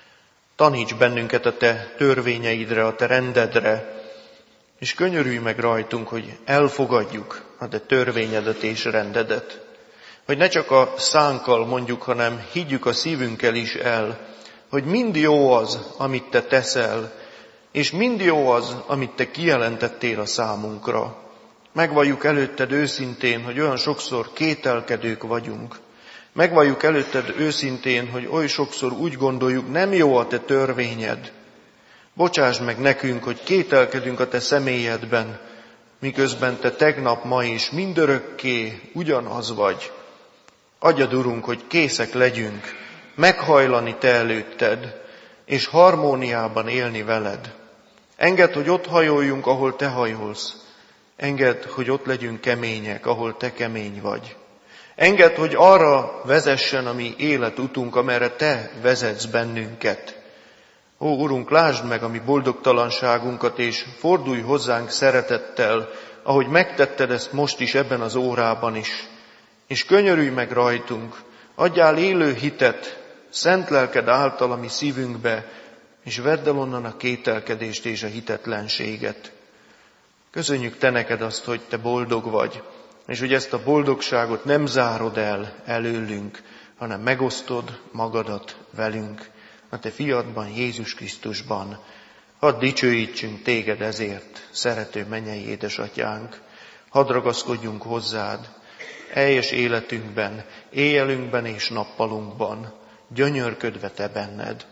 Taníts bennünket a te törvényeidre, a te rendedre, és könyörülj meg rajtunk, hogy elfogadjuk a te törvényedet és rendedet. Hogy ne csak a szánkkal mondjuk, hanem higgyük a szívünkkel is el, hogy mind jó az, amit te teszel, és mind jó az, amit te kijelentettél a számunkra. Megvalljuk előtted őszintén, hogy olyan sokszor kételkedők vagyunk. Megvalljuk előtted őszintén, hogy oly sokszor úgy gondoljuk, nem jó a te törvényed. Bocsásd meg nekünk, hogy kételkedünk a te személyedben, miközben te tegnap, ma és mindörökké ugyanaz vagy. Adjad, Urunk, hogy készek legyünk meghajlani te előtted, és harmóniában élni veled. Engedd, hogy ott hajoljunk, ahol te hajolsz. Engedd, hogy ott legyünk kemények, ahol te kemény vagy. Engedd, hogy arra vezessen a mi életutunk, amerre te vezetsz bennünket. Ó, Urunk, lásd meg a mi boldogtalanságunkat, és fordulj hozzánk szeretettel, ahogy megtetted ezt most is ebben az órában is. És könyörülj meg rajtunk, adjál élő hitet, szent lelked által a mi szívünkbe, és vedd el onnan a kételkedést és a hitetlenséget. Köszönjük te neked azt, hogy te boldog vagy, és hogy ezt a boldogságot nem zárod el előlünk, hanem megosztod magadat velünk, a te fiadban, Jézus Krisztusban. Hadd dicsőítsünk téged ezért, szerető mennyei édesatyánk. Hadd ragaszkodjunk hozzád, teljes életünkben, éjjelünkben és nappalunkban, gyönyörködve te benned.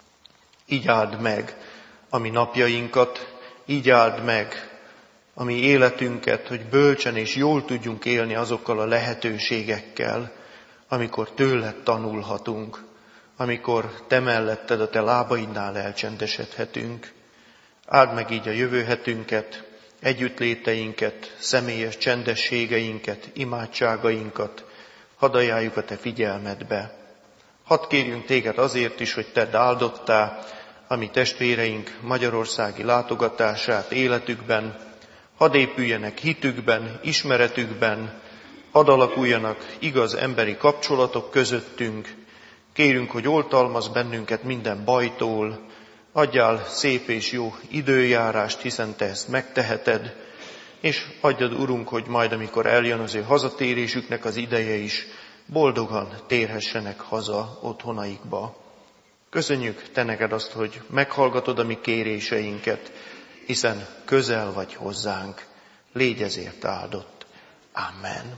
Így áld meg a mi napjainkat, így áld meg a mi életünket, hogy bölcsen és jól tudjunk élni azokkal a lehetőségekkel, amikor tőled tanulhatunk, amikor te melletted a te lábaidnál elcsendesedhetünk. Áld meg így a jövő hetünket, együttléteinket, személyes csendességeinket, imádságainkat, hadd ajánljuk a te figyelmedbe. Hadd kérjünk téged azért is, hogy tedd áldottá a mi testvéreink magyarországi látogatását életükben, hadd épüljenek hitükben, ismeretükben, hadd alakuljanak igaz emberi kapcsolatok közöttünk. Kérünk, hogy oltalmazz bennünket minden bajtól, adjál szép és jó időjárást, hiszen te ezt megteheted, és adjad, Urunk, hogy majd, amikor eljön az ő hazatérésüknek az ideje is, boldogan térhessenek haza otthonaikba. Köszönjük te neked azt, hogy meghallgatod a mi kéréseinket, hiszen közel vagy hozzánk. Légy ezért áldott. Amen.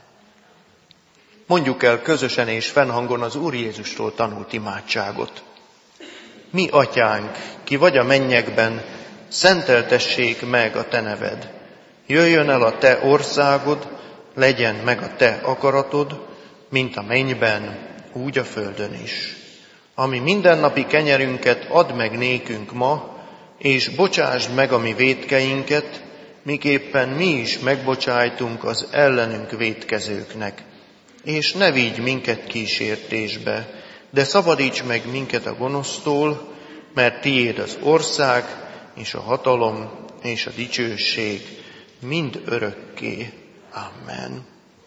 Mondjuk el közösen és fennhangon az Úr Jézustól tanult imádságot. Mi atyánk, ki vagy a mennyekben, szenteltessék meg a te neved. Jöjjön el a te országod, legyen meg a te akaratod, mint a mennyben, úgy a földön is. Ami mindennapi kenyerünket add meg nékünk ma, és bocsásd meg a mi vétkeinket, miképpen mi is megbocsájtunk az ellenünk vétkezőknek. És ne vigy minket kísértésbe, de szabadíts meg minket a gonosztól, mert tiéd az ország, és a hatalom, és a dicsőség mind örökké. Amen.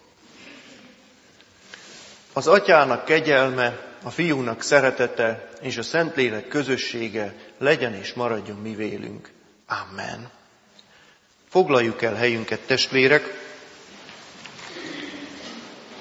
Az Atyának kegyelme, a Fiúnak szeretete, és a Szentlélek közössége legyen és maradjon mi vélünk. Amen. Foglaljuk el helyünket, testvérek,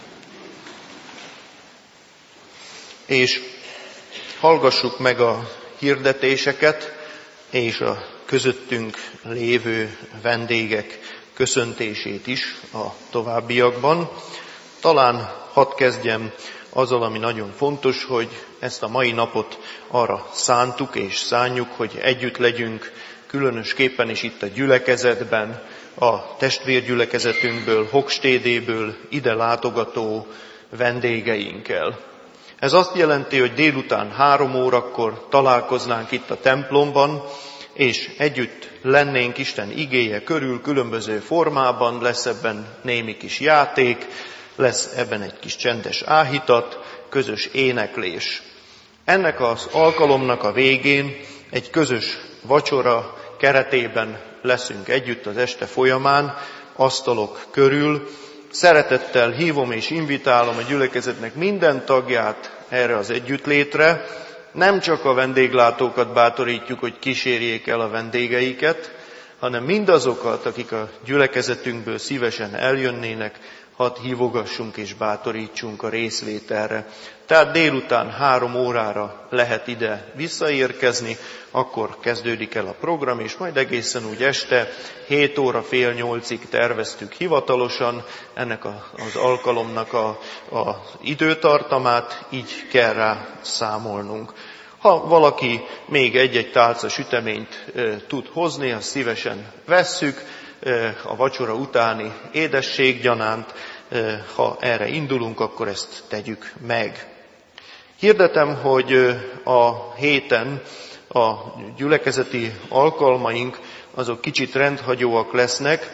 és hallgassuk meg a hirdetéseket és a közöttünk lévő vendégek köszöntését is a továbbiakban. Talán hadd kezdjem azzal, ami nagyon fontos, hogy ezt a mai napot arra szántuk és szánjuk, hogy együtt legyünk, különösképpen is itt a gyülekezetben, a testvérgyülekezetünkből, Hogstédéből ide látogató vendégeinkkel. Ez azt jelenti, hogy délután három órakor találkoznánk itt a templomban, és együtt lennénk Isten igéje körül különböző formában, lesz ebben némi kis játék, lesz ebben egy kis csendes áhítat, közös éneklés. Ennek az alkalomnak a végén egy közös vacsora keretében leszünk együtt az este folyamán, asztalok körül. Szeretettel hívom és invitálom a gyülekezetnek minden tagját erre az együttlétre. Nem csak a vendéglátókat bátorítjuk, hogy kísérjék el a vendégeiket, hanem mindazokat, akik a gyülekezetünkből szívesen eljönnének, hadd hívogassunk és bátorítsunk a részvételre. Tehát délután három órára lehet ide visszaérkezni, akkor kezdődik el a program, és majd egészen úgy este hét óra fél nyolcig terveztük hivatalosan ennek az alkalomnak a, a időtartamát, így kell rá számolnunk. Ha valaki még egy-egy tálca süteményt e, tud hozni, azt szívesen vesszük, e, a vacsora utáni édességgyanánt, e, ha erre indulunk, akkor ezt tegyük meg. Hirdetem, hogy a héten a gyülekezeti alkalmaink azok kicsit rendhagyóak lesznek.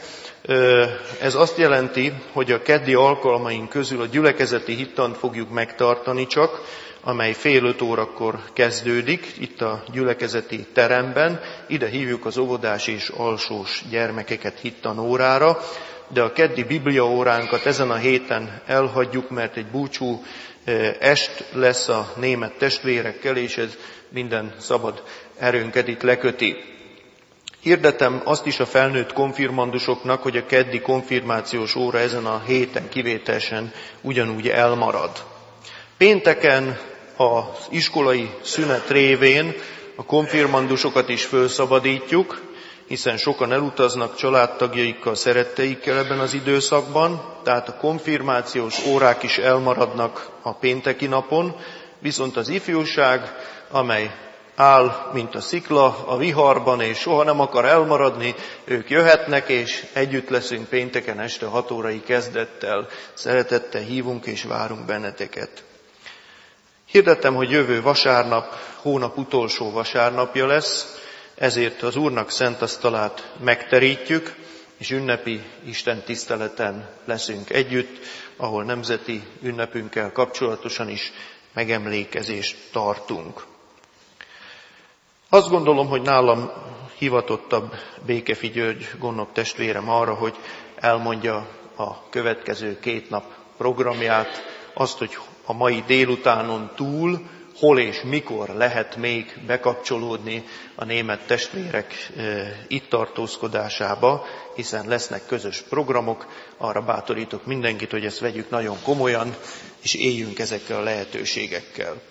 Ez azt jelenti, hogy a keddi alkalmaink közül a gyülekezeti hittant fogjuk megtartani csak, amely fél öt órakor kezdődik, itt a gyülekezeti teremben. Ide hívjuk az óvodás és alsós gyermekeket hittanórára, de a keddi bibliaóránkat ezen a héten elhagyjuk, mert egy búcsú est lesz a német testvérekkel, és ez minden szabad erőnket itt leköti. Hirdetem azt is a felnőtt konfirmandusoknak, hogy a keddi konfirmációs óra ezen a héten kivételesen ugyanúgy elmarad. Pénteken az iskolai szünet révén a konfirmandusokat is felszabadítjuk, hiszen sokan elutaznak családtagjaikkal, szeretteikkel ebben az időszakban, tehát a konfirmációs órák is elmaradnak a pénteki napon, viszont az ifjúság, amely áll, mint a szikla a viharban, és soha nem akar elmaradni, ők jöhetnek, és együtt leszünk pénteken este hat órai kezdettel. Szeretettel hívunk és várunk benneteket. Hirdettem, hogy jövő vasárnap, hónap utolsó vasárnapja lesz, ezért az Úrnak szent asztalát megterítjük, és ünnepi Isten tiszteleten leszünk együtt, ahol nemzeti ünnepünkkel kapcsolatosan is megemlékezést tartunk. Azt gondolom, hogy nálam hivatottabb Békefi György gondnok testvérem arra, hogy elmondja a következő két nap programját, azt, hogy a mai délutánon túl hol és mikor lehet még bekapcsolódni a német testvérek itt tartózkodásába, hiszen lesznek közös programok. Arra bátorítok mindenkit, hogy ezt vegyük nagyon komolyan, és éljünk ezekkel a lehetőségekkel.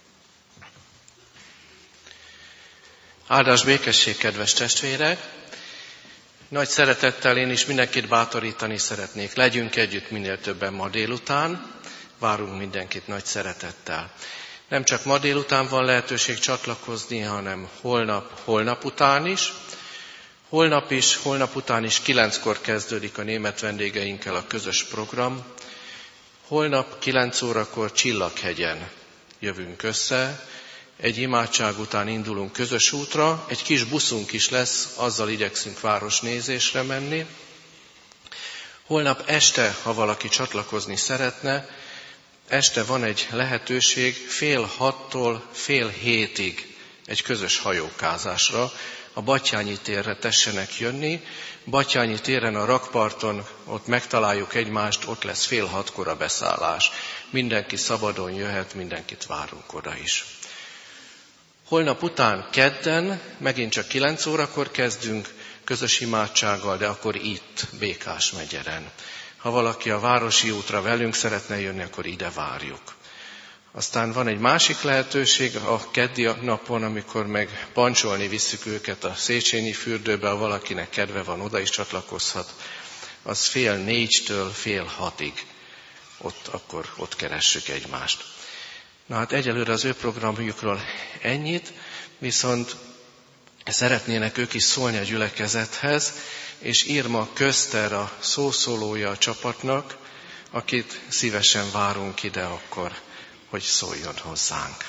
Áldás békesség, kedves testvérek! Nagy szeretettel én is mindenkit bátorítani szeretnék. Legyünk együtt minél többen ma délután. Várunk mindenkit nagy szeretettel. Nem csak ma délután van lehetőség csatlakozni, hanem holnap, holnap után is. Holnap is, holnap után is kilenckor kezdődik a német vendégeinkkel a közös program. Holnap kilenc órakor Csillaghegyen jövünk össze. Egy imádság után indulunk közös útra, egy kis buszunk is lesz, azzal igyekszünk városnézésre menni. Holnap este, ha valaki csatlakozni szeretne, este van egy lehetőség fél hattól fél hétig egy közös hajókázásra. A Batthyányi térre tessenek jönni. Batthyányi téren a rakparton, ott megtaláljuk egymást, ott lesz fél hatkor a beszállás. Mindenki szabadon jöhet, mindenkit várunk oda is. Holnap után kedden, megint csak kilenc órakor kezdünk közös imádsággal, de akkor itt, Békásmegyeren. Ha valaki a városi útra velünk szeretne jönni, akkor ide várjuk. Aztán van egy másik lehetőség a keddi napon, amikor meg pancsolni visszük őket a Széchenyi fürdőbe, ha valakinek kedve van, oda is csatlakozhat. Az fél négytől fél hatig. Ott akkor ott keressük egymást. Na hát egyelőre az ő programjukról ennyit, viszont szeretnének ők is szólni a gyülekezethez, és Irma Köszter a szószólója a csapatnak, akit szívesen várunk ide akkor, hogy szóljon hozzánk.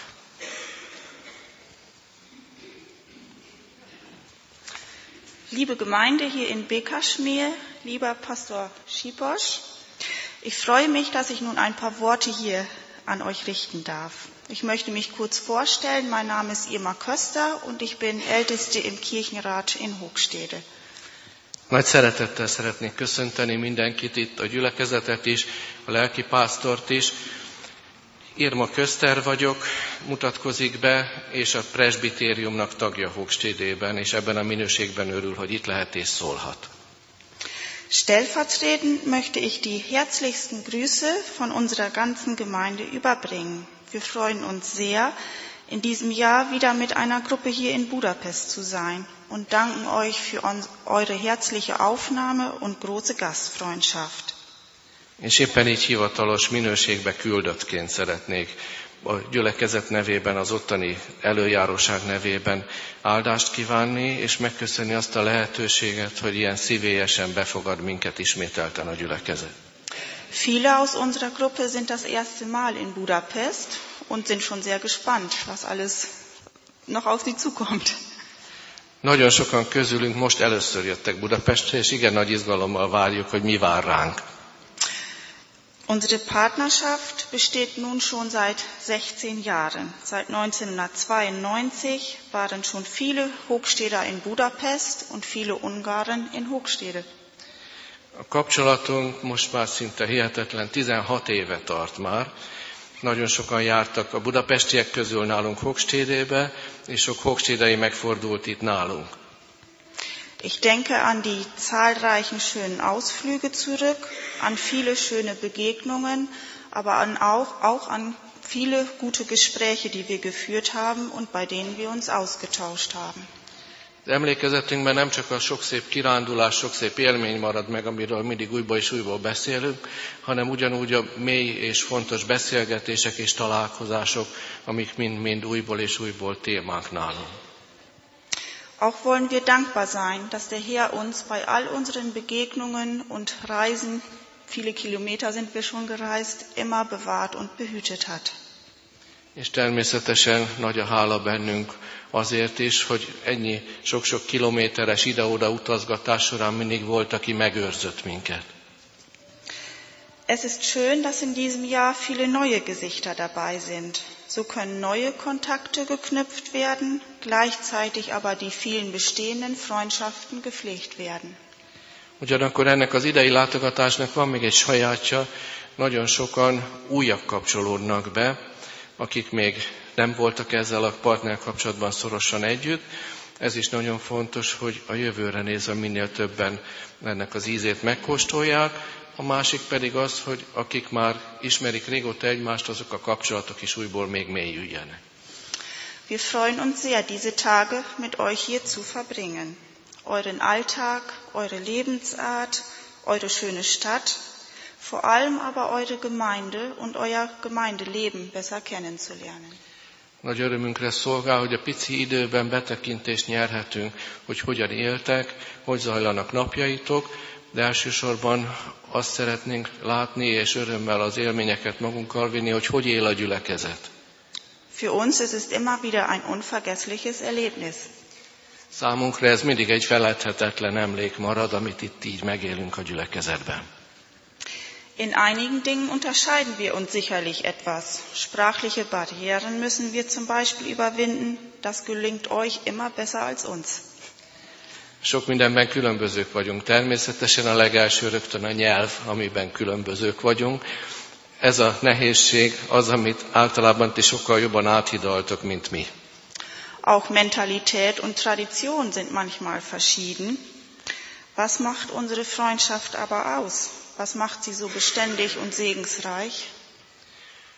Liebe Gemeinde hier in Beckerschmier, lieber Pastor Schiebosch, ich freue mich, dass ich nun ein paar Worte hier an euch richten darf. Ich möchte mich kurz vorstellen. Mein Name ist Irma Köster und ich bin Älteste im Kirchenrat in Hoogstede. Nagy szeretettel szeretnék köszönteni mindenkit itt, a gyülekezetet is, a lelkipásztort is. Irma Köszter vagyok, mutatkozik be, és a presbitériumnak tagja Hoogstedében, és ebben a minőségben örül, hogy itt lehet és szólhat. Stellvertretend möchte ich die herzlichsten Grüße von unserer ganzen Gemeinde überbringen. Wir freuen uns sehr, in diesem Jahr wieder mit einer Gruppe hier in Budapest zu sein und danken euch für eure herzliche Aufnahme und große Gastfreundschaft. És éppen így hivatalos minőségbe küldöttként szeretnék a gyülekezet nevében, az ottani előjáróság nevében áldást kívánni, és megköszönni azt a lehetőséget, hogy ilyen szívélyesen befogad minket ismételten a gyülekezet. Viele aus unserer Gruppe sind das erste Mal in Budapest und sind schon sehr gespannt, was alles noch auf sie zukommt. Nagyon sokan közülünk most először jöttek Budapestre, és igen nagy izgalommal várjuk, hogy mi vár ránk. Unsere Partnerschaft besteht nun schon seit sechzehn Jahren. Seit neunzehnhundertzweiundneunzig waren schon viele Hoogsteder in Budapest und viele Ungarn in Hoogstede. A kapcsolatunk most már szinte hihetetlen tizenhat éve tart már. Nagyon sokan jártak a budapestiek közül nálunk Hoogstedébe, és sok hoogstedei megfordult itt nálunk. Ich denke an die zahlreichen schönen Ausflüge zurück, an viele schöne Begegnungen, aber an auch, auch an viele gute Gespräche, die wir geführt haben und bei denen wir uns ausgetauscht haben. Az emlékezetünkben nem csak a sok szép kirándulás, sok szép élmény marad meg, amiről mindig újból és újból beszélünk, hanem ugyanúgy a mély és fontos beszélgetések és találkozások, amik mind-mind újból és újból témák nálunk. Auch wollen wir dankbar sein, dass der Herr uns bei all unseren Begegnungen und Reisen, viele Kilometer sind wir schon gereist, immer bewahrt und behütet hat. És természetesen nagy a hála bennünk azért is, hogy ennyi sok-sok kilométeres ide-oda utazgatás során mindig volt, aki megőrzött minket. Es ist schön, dass in diesem Jahr viele neue Gesichter dabei sind. So können neue Kontakte geknüpft werden, gleichzeitig aber die vielen bestehenden Freundschaften gepflegt werden. Ugyanakkor ennek az idei látogatásnak van még egy sajátja, nagyon sokan újak kapcsolódnak be, akik még nem voltak ezzel a partnerkapcsolatban szorosan együtt. Ez is nagyon fontos, hogy a jövőre nézve minél többen ennek az ízét megkóstolják. A másik pedig az, hogy akik már ismerik régóta egymást, azok a kapcsolatok is újból még mélyüljenek. Wir freuen uns sehr, diese Tage mit euch hier zu verbringen. Euren Alltag, eure Lebensart, eure schöne Stadt, vor allem aber eure Gemeinde und euer Gemeindeleben besser kennenzulernen. Nagy örömünkre szolgál, hogy a pici időben betekintést nyerhetünk, hogy hogyan éltek, hogy zajlanak napjaitok, de elsősorban azt szeretnénk látni, és örömmel az élményeket magunkkal vinni, hogy hogy él a gyülekezet. Für uns ist es immer wieder ein unvergessliches Erlebnis. Számunkra ez mindig egy feledhetetlen emlék marad, amit itt így megélünk a gyülekezetben. In einigen Dingen unterscheiden wir uns sicherlich etwas. Sprachliche Barrieren müssen wir zum Beispiel überwinden. Das gelingt euch immer besser als uns. Sok mindenben különbözők vagyunk. Természetesen a legelső rögtön a nyelv, amiben különbözők vagyunk. Ez a nehézség az, amit általában ti sokkal jobban áthidaltok, mint mi. Auch Mentalität und Tradition sind manchmal verschieden. Was macht unsere Freundschaft aber aus? Was macht sie so beständig und segensreich?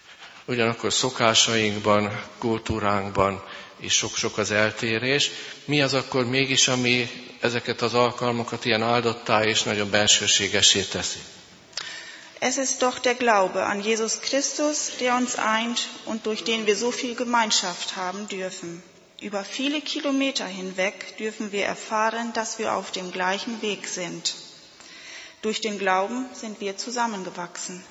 Ugyanakkor szokásainkban, kultúránkban is sok-sok az eltérés. Mi az akkor mégis, ami ezeket az alkalmakat ilyen áldottá és nagyon bensőségessé teszi? Es ist doch der Glaube an Jesus Christus, der uns eint und durch den wir so viel Gemeinschaft haben dürfen. Über viele Kilometer hinweg dürfen wir erfahren, dass wir auf dem gleichen Weg sind. Durch den Glauben sind wir zusammengewachsen.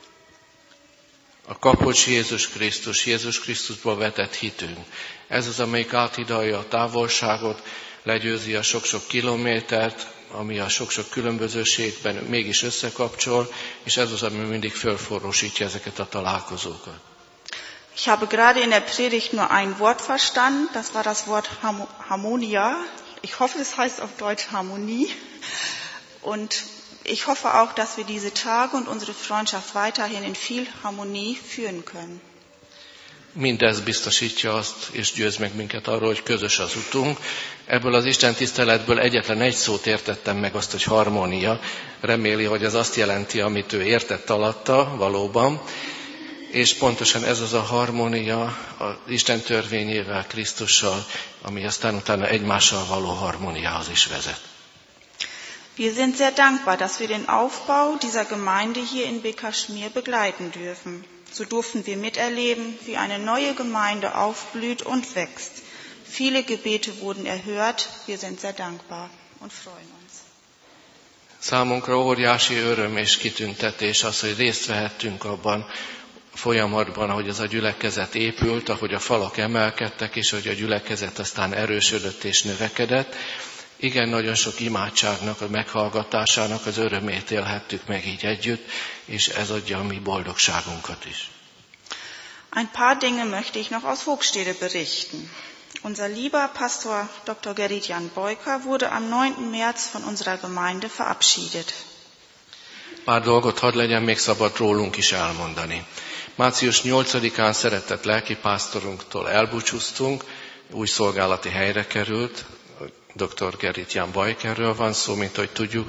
A kapocs Jézus Krisztus, Jézus Krisztusba vetett hitünk. Ez az, amelyik átidalja a távolságot, legyőzi a sok-sok kilométert, ami a sok-sok különbözőségben mégis összekapcsol, és ez az, ami mindig fölforrósítja ezeket a találkozókat. Ich habe gerade in der Predigt nur ein Wort verstanden, das war das Wort Harmonia. Ich hoffe, es heißt auf Deutsch Harmonie. Und ich hoffe auch, dass wir diese Tage und unsere Freundschaft weiterhin in viel Harmonie führen können. Mindez biztosítja azt, és győz meg minket arról, hogy közös az utunk. Ebből az Isten tiszteletből egyetlen egy szót értettem meg, azt, hogy harmónia. Reméli, hogy ez azt jelenti, amit ő értett alatta valóban. És pontosan ez az a harmónia az Isten törvényével, Krisztussal, ami aztán utána egymással való harmóniához is vezet. Wir sind sehr dankbar, dass wir den Aufbau dieser Gemeinde hier in Bécasmere begleiten dürfen. So durften wir miterleben, wie eine neue Gemeinde aufblüht und wächst. Viele Gebete wurden erhört. Wir sind sehr dankbar und freuen uns. Számunkra óriási öröm és kitüntetés az, hogy részt vehettünk abban a folyamatban, ahogy az a gyülekezet épült, ahogy a falak emelkedtek, és hogy a gyülekezet aztán erősödött és növekedett. Igen, nagyon sok imádságnak, a meghallgatásának az örömét élhettük meg így együtt, és ez adja a mi boldogságunkat is. Ein paar Dinge möchte ich noch aus Hoogstede berichten. Unser lieber Pastor Doktor Gerrit Jan Boyka wurde am neunten März von unserer Gemeinde verabschiedet. Pár dolgot hadd legyen még szabad rólunk is elmondani. március nyolcadikán szeretett lelkipásztorunktól elbúcsúztunk, új szolgálati helyre került, doktor Gerrit Jan Boykerről van szó, mint hogy tudjuk.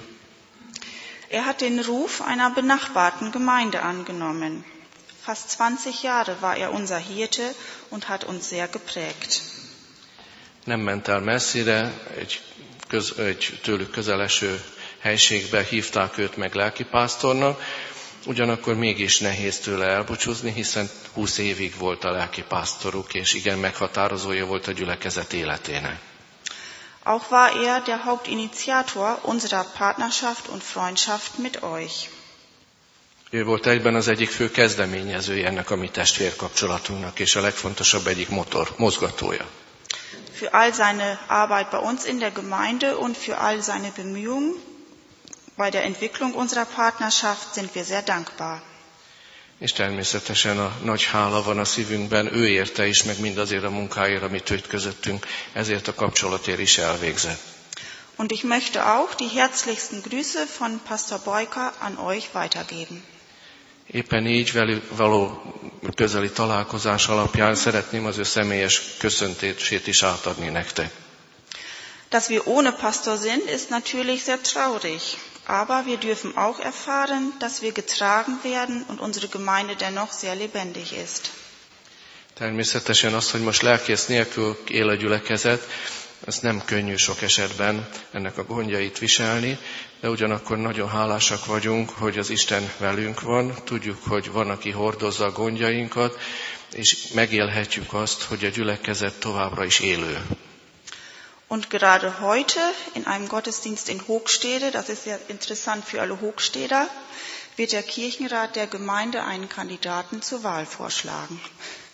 Er hat den Ruf einer benachbarten Gemeinde angenommen. Fast zwanzig Jahre war er unser Hirte und hat uns sehr geprägt. Nem ment el messzire, egy, köz, egy tőlük közeleső helységbe hívták őt meg lelkipásztornak, ugyanakkor mégis nehéz tőle elbúcsúzni, hiszen húsz évig volt a lelkipásztoruk, és igen meghatározója volt a gyülekezet életének. Auch war er der Hauptinitiator unserer Partnerschaft und Freundschaft mit euch. Ő volt egyben az egyik fő kezdeményezője ennek a mi testvérkapcsolatunknak, és a legfontosabb egyik motor, mozgatója. Für all seine Arbeit bei uns in der Gemeinde und für all seine Bemühungen bei der Entwicklung unserer Partnerschaft sind wir sehr dankbar. És természetesen a nagy hála van a szívünkben, ő érte is, meg mindazért a munkáért, amit őt közöttünk, ezért a kapcsolatért is elvégzett. Und ich möchte auch die herzlichsten Grüße von Pastor Boyka an euch weitergeben. Éppen így velük való közeli találkozás alapján szeretném az ő személyes köszöntését is átadni nektek. Dass wir ohne Pastor sind, ist natürlich sehr traurig. Aber wir dürfen auch erfahren, dass wir getragen werden und unsere Gemeinde dennoch sehr lebendig ist. Természetesen az, hogy most lelkész nélkül él a gyülekezet, ez nem könnyű sok esetben ennek a gondjait viselni, de ugyanakkor nagyon hálásak vagyunk, hogy az Isten velünk van, tudjuk, hogy van, aki hordozza a gondjainkat, és megélhetjük azt, hogy a gyülekezet továbbra is élő. Und gerade heute in einem Gottesdienst in Hoogstede, das ist ja interessant für alle Hoogsteder, wird der Kirchenrat der Gemeinde einen Kandidaten zur Wahl vorschlagen.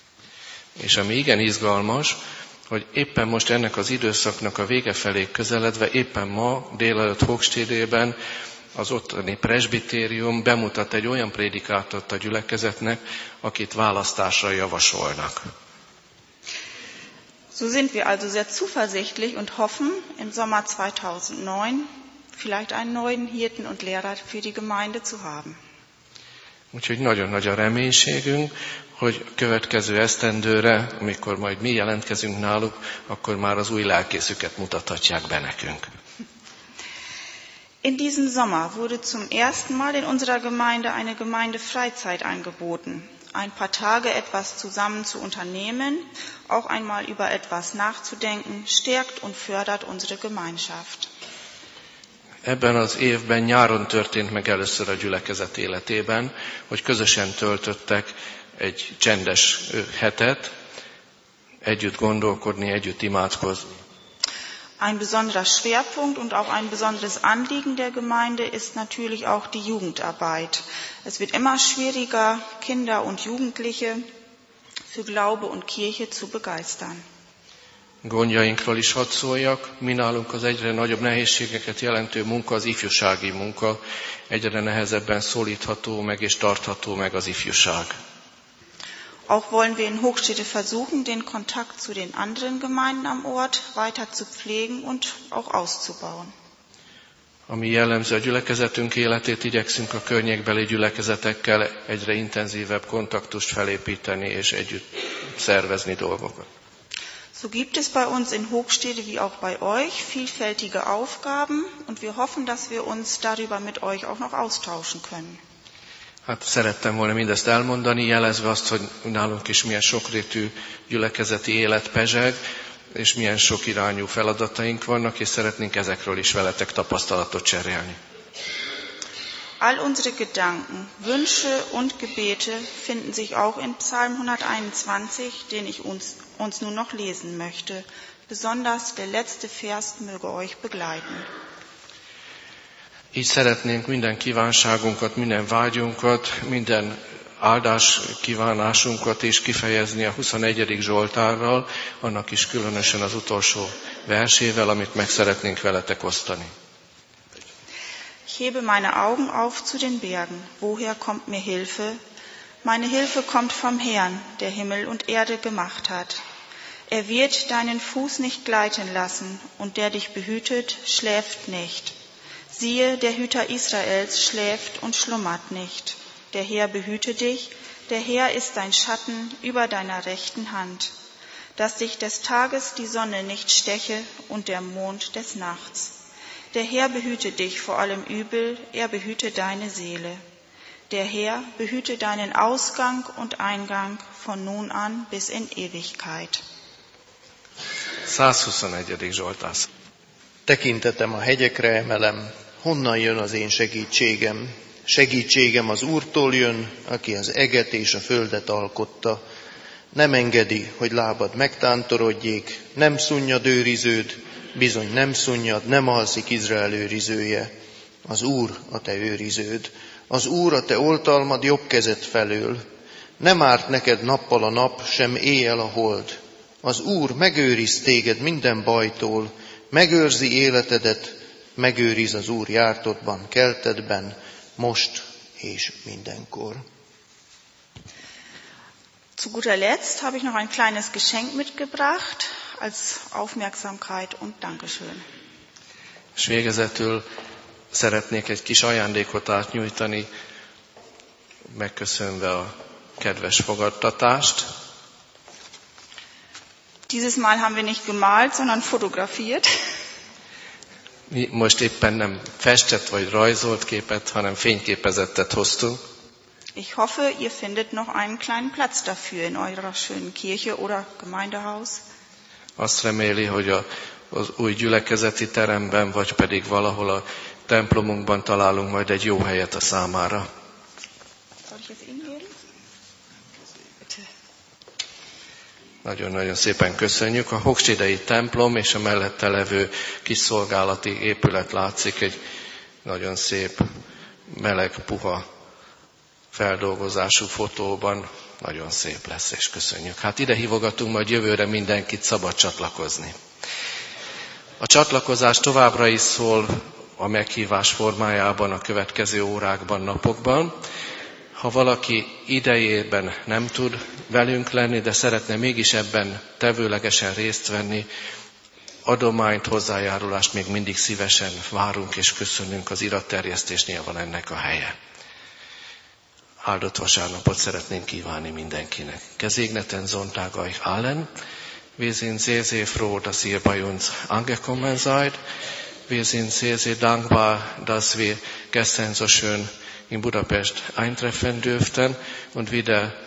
És ami igen izgalmas, hogy éppen most ennek az időszaknak a vége felé közeledve, éppen ma délelőtt Hoogstedében az ottani presbitérium bemutat egy olyan prédikátort a gyülekezetnek, akit választásra javasolnak. So sind wir also sehr zuversichtlich und hoffen, im Sommer zweitausendneun vielleicht einen neuen Hirten und Lehrer für die Gemeinde zu haben. Úgyhogy nagyon nagy a reménységünk, hogy következő esztendőre, amikor majd mi jelentkezünk náluk, akkor már az új lelkészüket mutathatják be nekünk. In diesem Sommer wurde zum ersten Mal in unserer Gemeinde eine Gemeindefreizeit angeboten. ein paar Tage etwas zusammen zu unternehmen, auch einmal über etwas nachzudenken, stärkt und fördert unsere Gemeinschaft. Ebben az évben nyáron történt meg először a gyülekezet életében, hogy közösen töltöttek egy csendes hetet, együtt gondolkodni, együtt imádkozni. Ein besonderer Schwerpunkt und auch ein besonderes Anliegen der Gemeinde ist natürlich auch die Jugendarbeit. Es wird immer schwieriger, Kinder und Jugendliche für Glaube und Kirche zu begeistern. Gondjainkról is hadd szóljak, mi nálunk az egyre nagyobb nehézségeket jelentő munka az ifjúsági munka, egyre nehezebben szólítható meg és tartható meg az ifjúság. Auch wollen wir in Hochstede versuchen, den Kontakt zu den anderen Gemeinden am Ort weiter zu pflegen und auch auszubauen. Ami jellemző a gyülekezetünk életét, igyekszünk a környékbeli gyülekezetekkel egyre intenzívebb kontaktust felépíteni és együtt szervezni dolgokat. So gibt es bei uns in Hochstede wie auch bei euch vielfältige Aufgaben und wir hoffen, dass wir uns darüber mit euch auch noch austauschen können. Hát szerettem volna mindezt elmondani, jelezve azt, hogy nálunk is milyen sokrétű gyülekezeti élet pezseg, és milyen sok irányú feladataink vannak, és szeretnénk ezekről is veletek tapasztalatot cserélni. All unsere Gedanken, Wünsche und Gebete finden sich auch in Psalm hunderteinundzwanzig, den ich uns, uns nun noch lesen möchte. Besonders der letzte Vers möge euch begleiten. Így szeretnénk minden kívánságunkat, minden vágyunkat, minden áldás kívánásunkat is kifejezni a huszonegyedik Zsoltárral, annak is különösen az utolsó versével, amit meg szeretnénk veletek osztani. Ich hebe meine Augen auf zu den Bergen. Woher kommt mir Hilfe? Meine Hilfe kommt vom Herrn, der Himmel und Erde gemacht hat. Er wird deinen Fuß nicht gleiten lassen, und der dich behütet, schläft nicht. Siehe, der Hüter Israels schläft und schlummert nicht. Der Herr behüte dich, der Herr ist dein Schatten über deiner rechten Hand, dass dich des Tages die Sonne nicht steche und der Mond des Nachts. Der Herr behüte dich vor allem Übel, er behüte deine Seele. Der Herr behüte deinen Ausgang und Eingang von nun an bis in Ewigkeit. százhuszonegyedik Zsoltár. Tekintetem a hegyekre emelem, honnan jön az én segítségem? Segítségem az Úrtól jön, aki az eget és a földet alkotta. Nem engedi, hogy lábad megtántorodjék, nem szunnyad őriződ, bizony nem szunnyad, nem alszik Izrael őrizője. Az Úr a te őriződ, az Úr a te oltalmad jobb kezed felől. Nem árt neked nappal a nap, sem éjjel a hold. Az Úr megőriz téged minden bajtól, megőrzi életedet, megőriz az Úr jártodban, keltedben, most és mindenkor. Zu guter Letzt habe ich noch ein kleines Geschenk mitgebracht als Aufmerksamkeit und Dankeschön. És végezetül szeretnék egy kis ajándékot átnyújtani, megköszönve a kedves fogadtatást. Dieses Mal haben wir nicht gemalt, sondern fotografiert. Mi most éppen nem festett vagy rajzolt képet, hanem fényképezettet hoztunk. Ich hoffe, ihr findet noch einen kleinen Platz dafür in eurer schönen Kirche oder Gemeindehaus. Azt reméli, hogy a, az új gyülekezeti teremben, vagy pedig valahol a templomunkban találunk majd egy jó helyet a számára. Soll ich es Ihnen geben? Bitte. Nagyon-nagyon szépen köszönjük. A Hochstedei templom és a mellette levő kis szolgálati épület látszik egy nagyon szép, meleg, puha feldolgozású fotóban. Nagyon szép lesz, és köszönjük. Hát ide hívogatunk majd jövőre mindenkit, szabad csatlakozni. A csatlakozás továbbra is szól a meghívás formájában a következő órákban, napokban. Ha valaki idejében nem tud velünk lenni, de szeretne mégis ebben tevőlegesen részt venni, adományt, hozzájárulást még mindig szívesen várunk és köszönünk, az iratterjesztésnél van ennek a helye. Áldott vasárnapot szeretnénk kívánni mindenkinek. Gesegneten Sonntag euch allen. Wir sind sehr, sehr froh, dass ihr bei uns angekommen seid. Wir sind sehr, sehr dankbar, dass wir gestern so schön in Budapest eintreffen dürften und wieder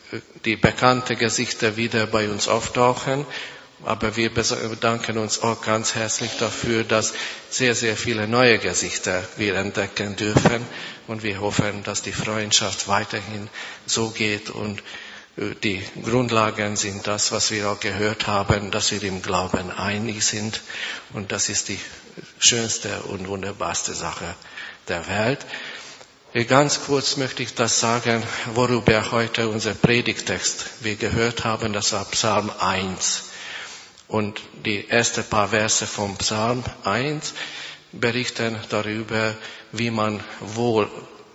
die bekannten Gesichter wieder bei uns auftauchen. Aber wir bedanken uns auch ganz herzlich dafür, dass sehr, sehr viele neue Gesichter wir entdecken dürfen. Und wir hoffen, dass die Freundschaft weiterhin so geht. Und die Grundlagen sind das, was wir auch gehört haben, dass wir im Glauben einig sind. Und das ist die schönste und wunderbarste Sache der Welt. Ganz kurz möchte ich das sagen, worüber heute unser Predigtext wir gehört haben. Das war Psalm eins. Und die ersten paar Verse vom Psalm eins berichten darüber, wie man wohl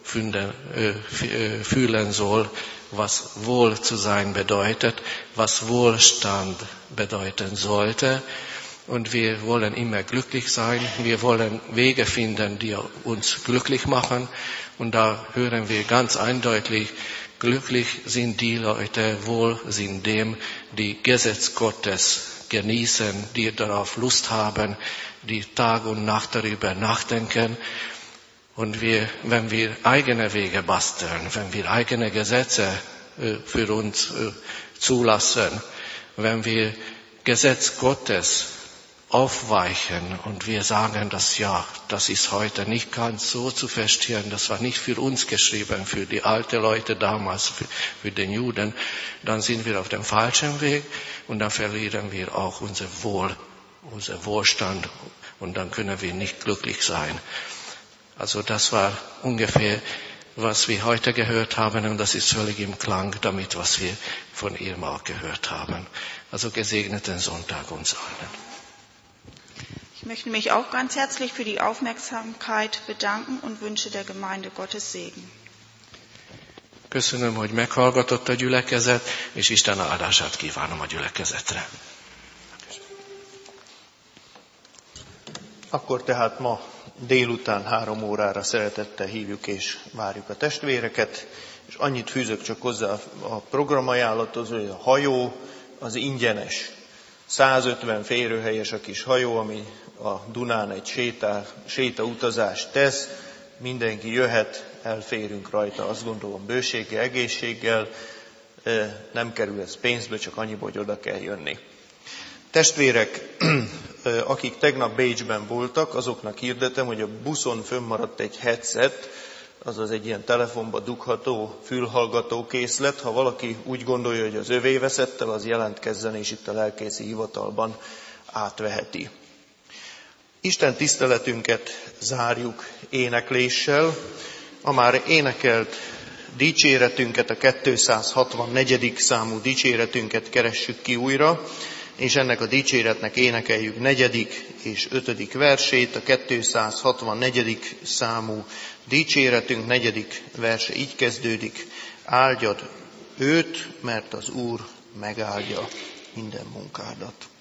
fühlen soll, was wohl zu sein bedeutet, was Wohlstand bedeuten sollte. Und wir wollen immer glücklich sein. Wir wollen Wege finden, die uns glücklich machen. Und da hören wir ganz eindeutig, glücklich sind die Leute, wohl sind dem, die Gesetz Gottes genießen, die darauf Lust haben, die Tag und Nacht darüber nachdenken. Und wir, wenn wir eigene Wege basteln, wenn wir eigene Gesetze äh, für uns äh, zulassen, wenn wir Gesetz Gottes aufweichen und wir sagen, dass ja, das ist heute nicht ganz so zu verstehen, das war nicht für uns geschrieben, für die alten Leute damals, für, für den Juden, dann sind wir auf dem falschen Weg und dann verlieren wir auch unser Wohl, unser Wohlstand und dann können wir nicht glücklich sein. Also das war ungefähr, was wir heute gehört haben und das ist völlig im Klang damit, was wir von Irma auch gehört haben. Also gesegneten Sonntag uns allen. Ich möchte mich auch ganz herzlich für die Aufmerksamkeit bedanken und wünsche der Gemeinde Gottes Segen. Köszönöm, hogy meghallgatott a gyülekezet, és Isten áldását kívánom a gyülekezetre. Akkor tehát ma délután három órára szeretettel hívjuk és várjuk a testvéreket, és annyit fűzök csak hozzá a programajánlathoz, hogy a hajó az ingyenes. százötven férőhelyes a kis hajó, ami a Dunán egy séta, séta utazást tesz, mindenki jöhet, elférünk rajta, azt gondolom bőséggel, egészséggel, nem kerül ez pénzbe, csak annyiból, hogy oda kell jönni. Testvérek, akik tegnap Bécsben voltak, azoknak hirdetem, hogy a buszon fönnmaradt egy headset, azaz egy ilyen telefonba dugható fülhallgató készlet. Ha valaki úgy gondolja, hogy az övé veszett el, az jelentkezzen, és itt a lelkészi hivatalban átveheti. Isten tiszteletünket zárjuk énekléssel. A már énekelt dicséretünket, a kétszázhatvannegyedik számú dicséretünket keressük ki újra, és ennek a dicséretnek énekeljük negyedik és ötödik versét. A kétszázhatvannegyedik számú dicséretünk negyedik verse így kezdődik: áldjad őt, mert az Úr megáldja minden munkádat.